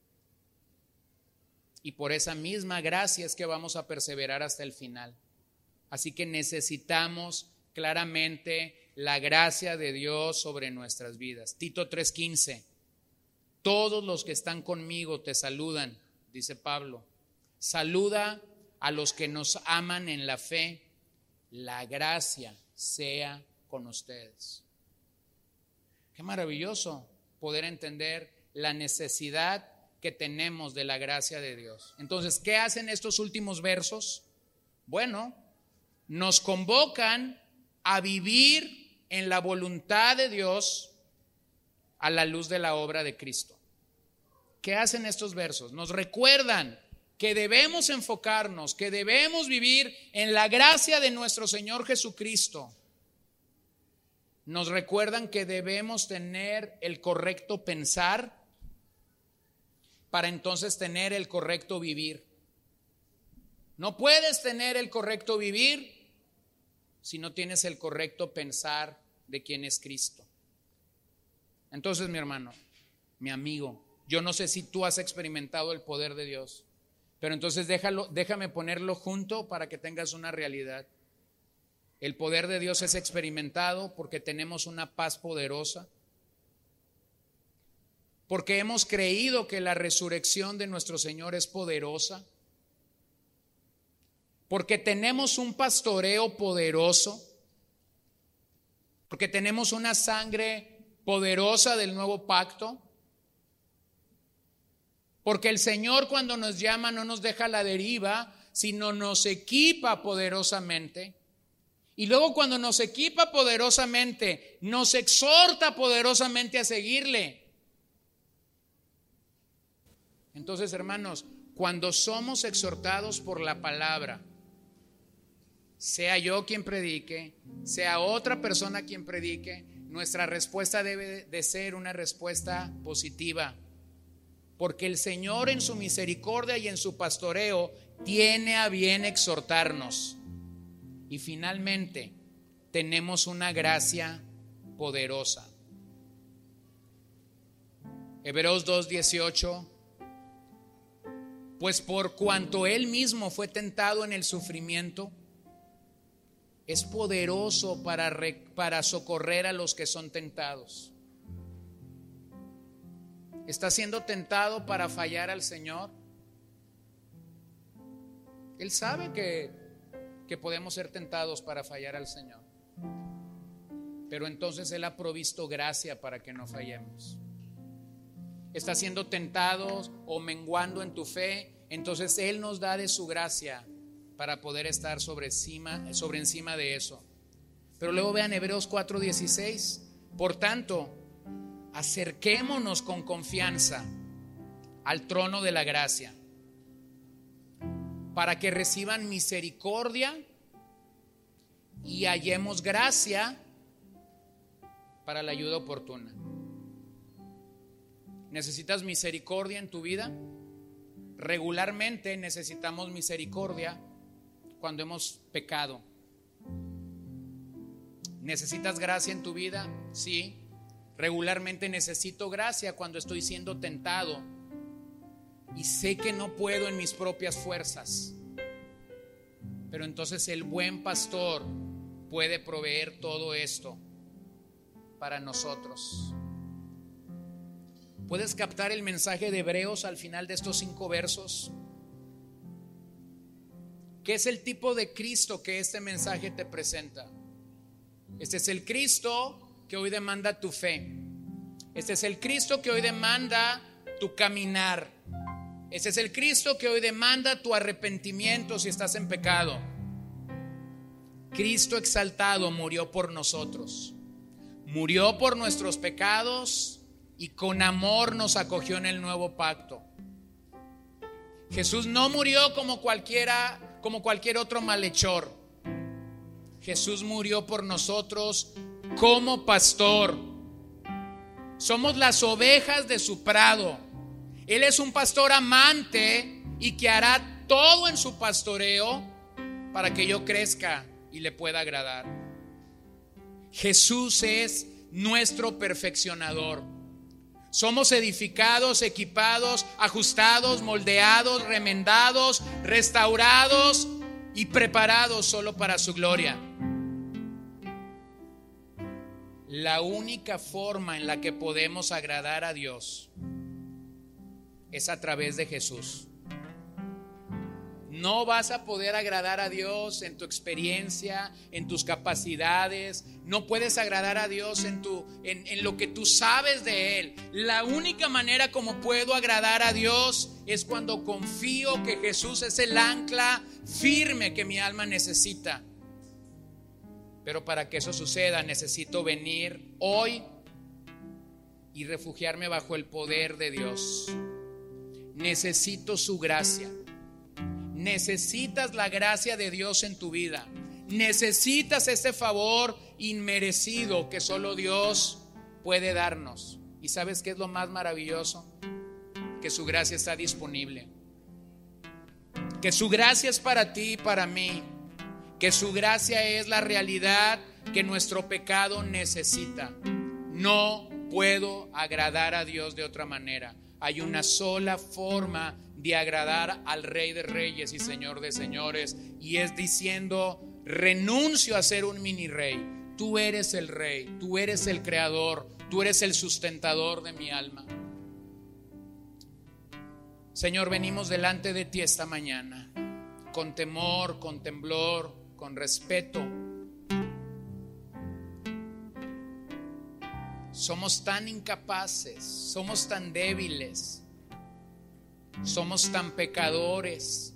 y por esa misma gracia es que vamos a perseverar hasta el final. Así que necesitamos claramente la gracia de Dios sobre nuestras vidas. Tito tres quince: todos los que están conmigo te saludan, dice Pablo. Saluda a los que nos aman en la fe. La gracia sea con ustedes. Qué maravilloso poder entender la necesidad que tenemos de la gracia de Dios. Entonces, ¿qué hacen estos últimos versos? Bueno, nos convocan a vivir en la voluntad de Dios a la luz de la obra de Cristo. ¿Qué hacen estos versos? Nos recuerdan que debemos enfocarnos, que debemos vivir en la gracia de nuestro Señor Jesucristo. Nos recuerdan que debemos tener el correcto pensar para entonces tener el correcto vivir. No puedes tener el correcto vivir si no tienes el correcto pensar de quién es Cristo. Entonces, mi hermano, mi amigo, yo no sé si tú has experimentado el poder de Dios, pero entonces déjalo, déjame ponerlo junto para que tengas una realidad. El poder de Dios es experimentado porque tenemos una paz poderosa, porque hemos creído que la resurrección de nuestro Señor es poderosa, porque tenemos un pastoreo poderoso, porque tenemos una sangre poderosa del nuevo pacto, porque el Señor cuando nos llama no nos deja a la deriva, sino nos equipa poderosamente. Y luego cuando nos equipa poderosamente, nos exhorta poderosamente a seguirle. Entonces, hermanos, cuando somos exhortados por la palabra, sea yo quien predique, sea otra persona quien predique, nuestra respuesta debe de ser una respuesta positiva, porque el Señor en su misericordia y en su pastoreo tiene a bien exhortarnos. Y finalmente tenemos una gracia poderosa. Hebreos dos dieciocho: pues por cuanto Él mismo fue tentado en el sufrimiento, es poderoso para, re, para socorrer a los que son tentados. ¿Está siendo tentado para fallar al Señor? Él sabe que, que podemos ser tentados para fallar al Señor, pero entonces Él ha provisto gracia para que no fallemos. ¿Estás siendo tentado o menguando en tu fe? Entonces Él nos da de su gracia para poder estar sobre encima, sobre encima de eso. Pero luego vean Hebreos cuatro dieciséis: por tanto, acerquémonos con confianza al trono de la gracia para que reciban misericordia y hallemos gracia para la ayuda oportuna. ¿Necesitas misericordia en tu vida? Regularmente necesitamos misericordia cuando hemos pecado. ¿Necesitas gracia en tu vida? Sí. Regularmente necesito gracia cuando estoy siendo tentado y sé que no puedo en mis propias fuerzas. Pero entonces el buen pastor puede proveer todo esto para nosotros. ¿Puedes captar el mensaje de Hebreos al final de estos cinco versos? ¿Qué es el tipo de Cristo que este mensaje te presenta? Este es el Cristo que hoy demanda tu fe. Este es el Cristo que hoy demanda tu caminar. Este es el Cristo que hoy demanda tu arrepentimiento si estás en pecado. Cristo exaltado murió por nosotros. Murió por nuestros pecados y con amor nos acogió en el nuevo pacto. Jesús no murió como cualquiera, como cualquier otro malhechor. Jesús murió por nosotros como pastor. Somos las ovejas de su prado. Él es un pastor amante y que hará todo en su pastoreo para que yo crezca y le pueda agradar. Jesús es nuestro perfeccionador. Somos edificados, equipados, ajustados, moldeados, remendados, restaurados y preparados solo para su gloria. La única forma en la que podemos agradar a Dios es a través de Jesús. No vas a poder agradar a Dios en tu experiencia, en tus capacidades. No puedes agradar a Dios en, tu, en, en lo que tú sabes de Él. La única manera como puedo agradar a Dios es cuando confío que Jesús es el ancla firme que mi alma necesita. Pero para que eso suceda necesito venir hoy y refugiarme bajo el poder de Dios. Necesito su gracia. Necesitas la gracia de Dios en tu vida. Necesitas ese favor inmerecido que solo Dios puede darnos. ¿Y sabes qué es lo más maravilloso? Que su gracia está disponible. Que su gracia es para ti y para mí. Que su gracia es la realidad que nuestro pecado necesita. No puedo agradar a Dios de otra manera. Hay una sola forma de agradar al Rey de Reyes y Señor de Señores, y es diciendo: renuncio a ser un mini rey. Tú eres el Rey, tú eres el Creador, tú eres el sustentador de mi alma. Señor, venimos delante de ti esta mañana con temor, con temblor, con respeto. Somos tan incapaces, somos tan débiles, somos tan pecadores,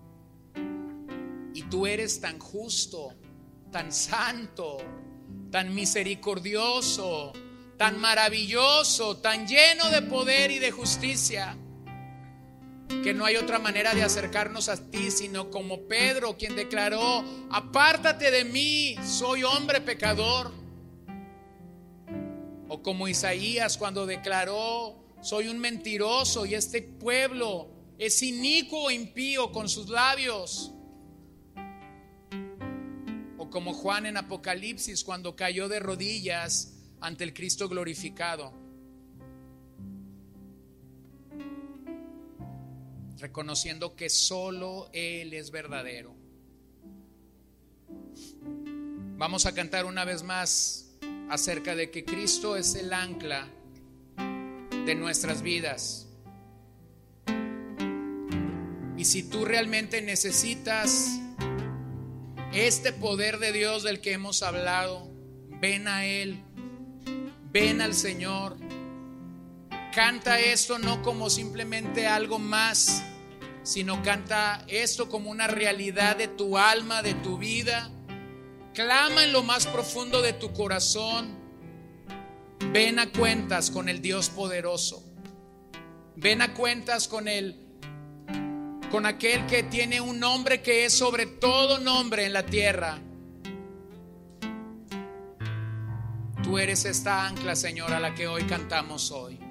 y tú eres tan justo, tan santo, tan misericordioso, tan maravilloso, tan lleno de poder y de justicia, que no hay otra manera de acercarnos a ti sino como Pedro, quien declaró: apártate de mí, soy hombre pecador. O como Isaías, cuando declaró: soy un mentiroso y este pueblo es inicuo e impío con sus labios. O como Juan en Apocalipsis, cuando cayó de rodillas ante el Cristo glorificado, reconociendo que solo Él es verdadero. Vamos a cantar una vez más acerca de que Cristo es el ancla de nuestras vidas. Y si tú realmente necesitas este poder de Dios del que hemos hablado, ven a Él, ven al Señor. Canta esto no como simplemente algo más, sino canta esto como una realidad de tu alma, de tu vida. Clama en lo más profundo de tu corazón. Ven a cuentas con el Dios poderoso. Ven a cuentas con el con aquel que tiene un nombre que es sobre todo nombre en la tierra. Tú eres esta ancla, Señor, a la que hoy cantamos hoy.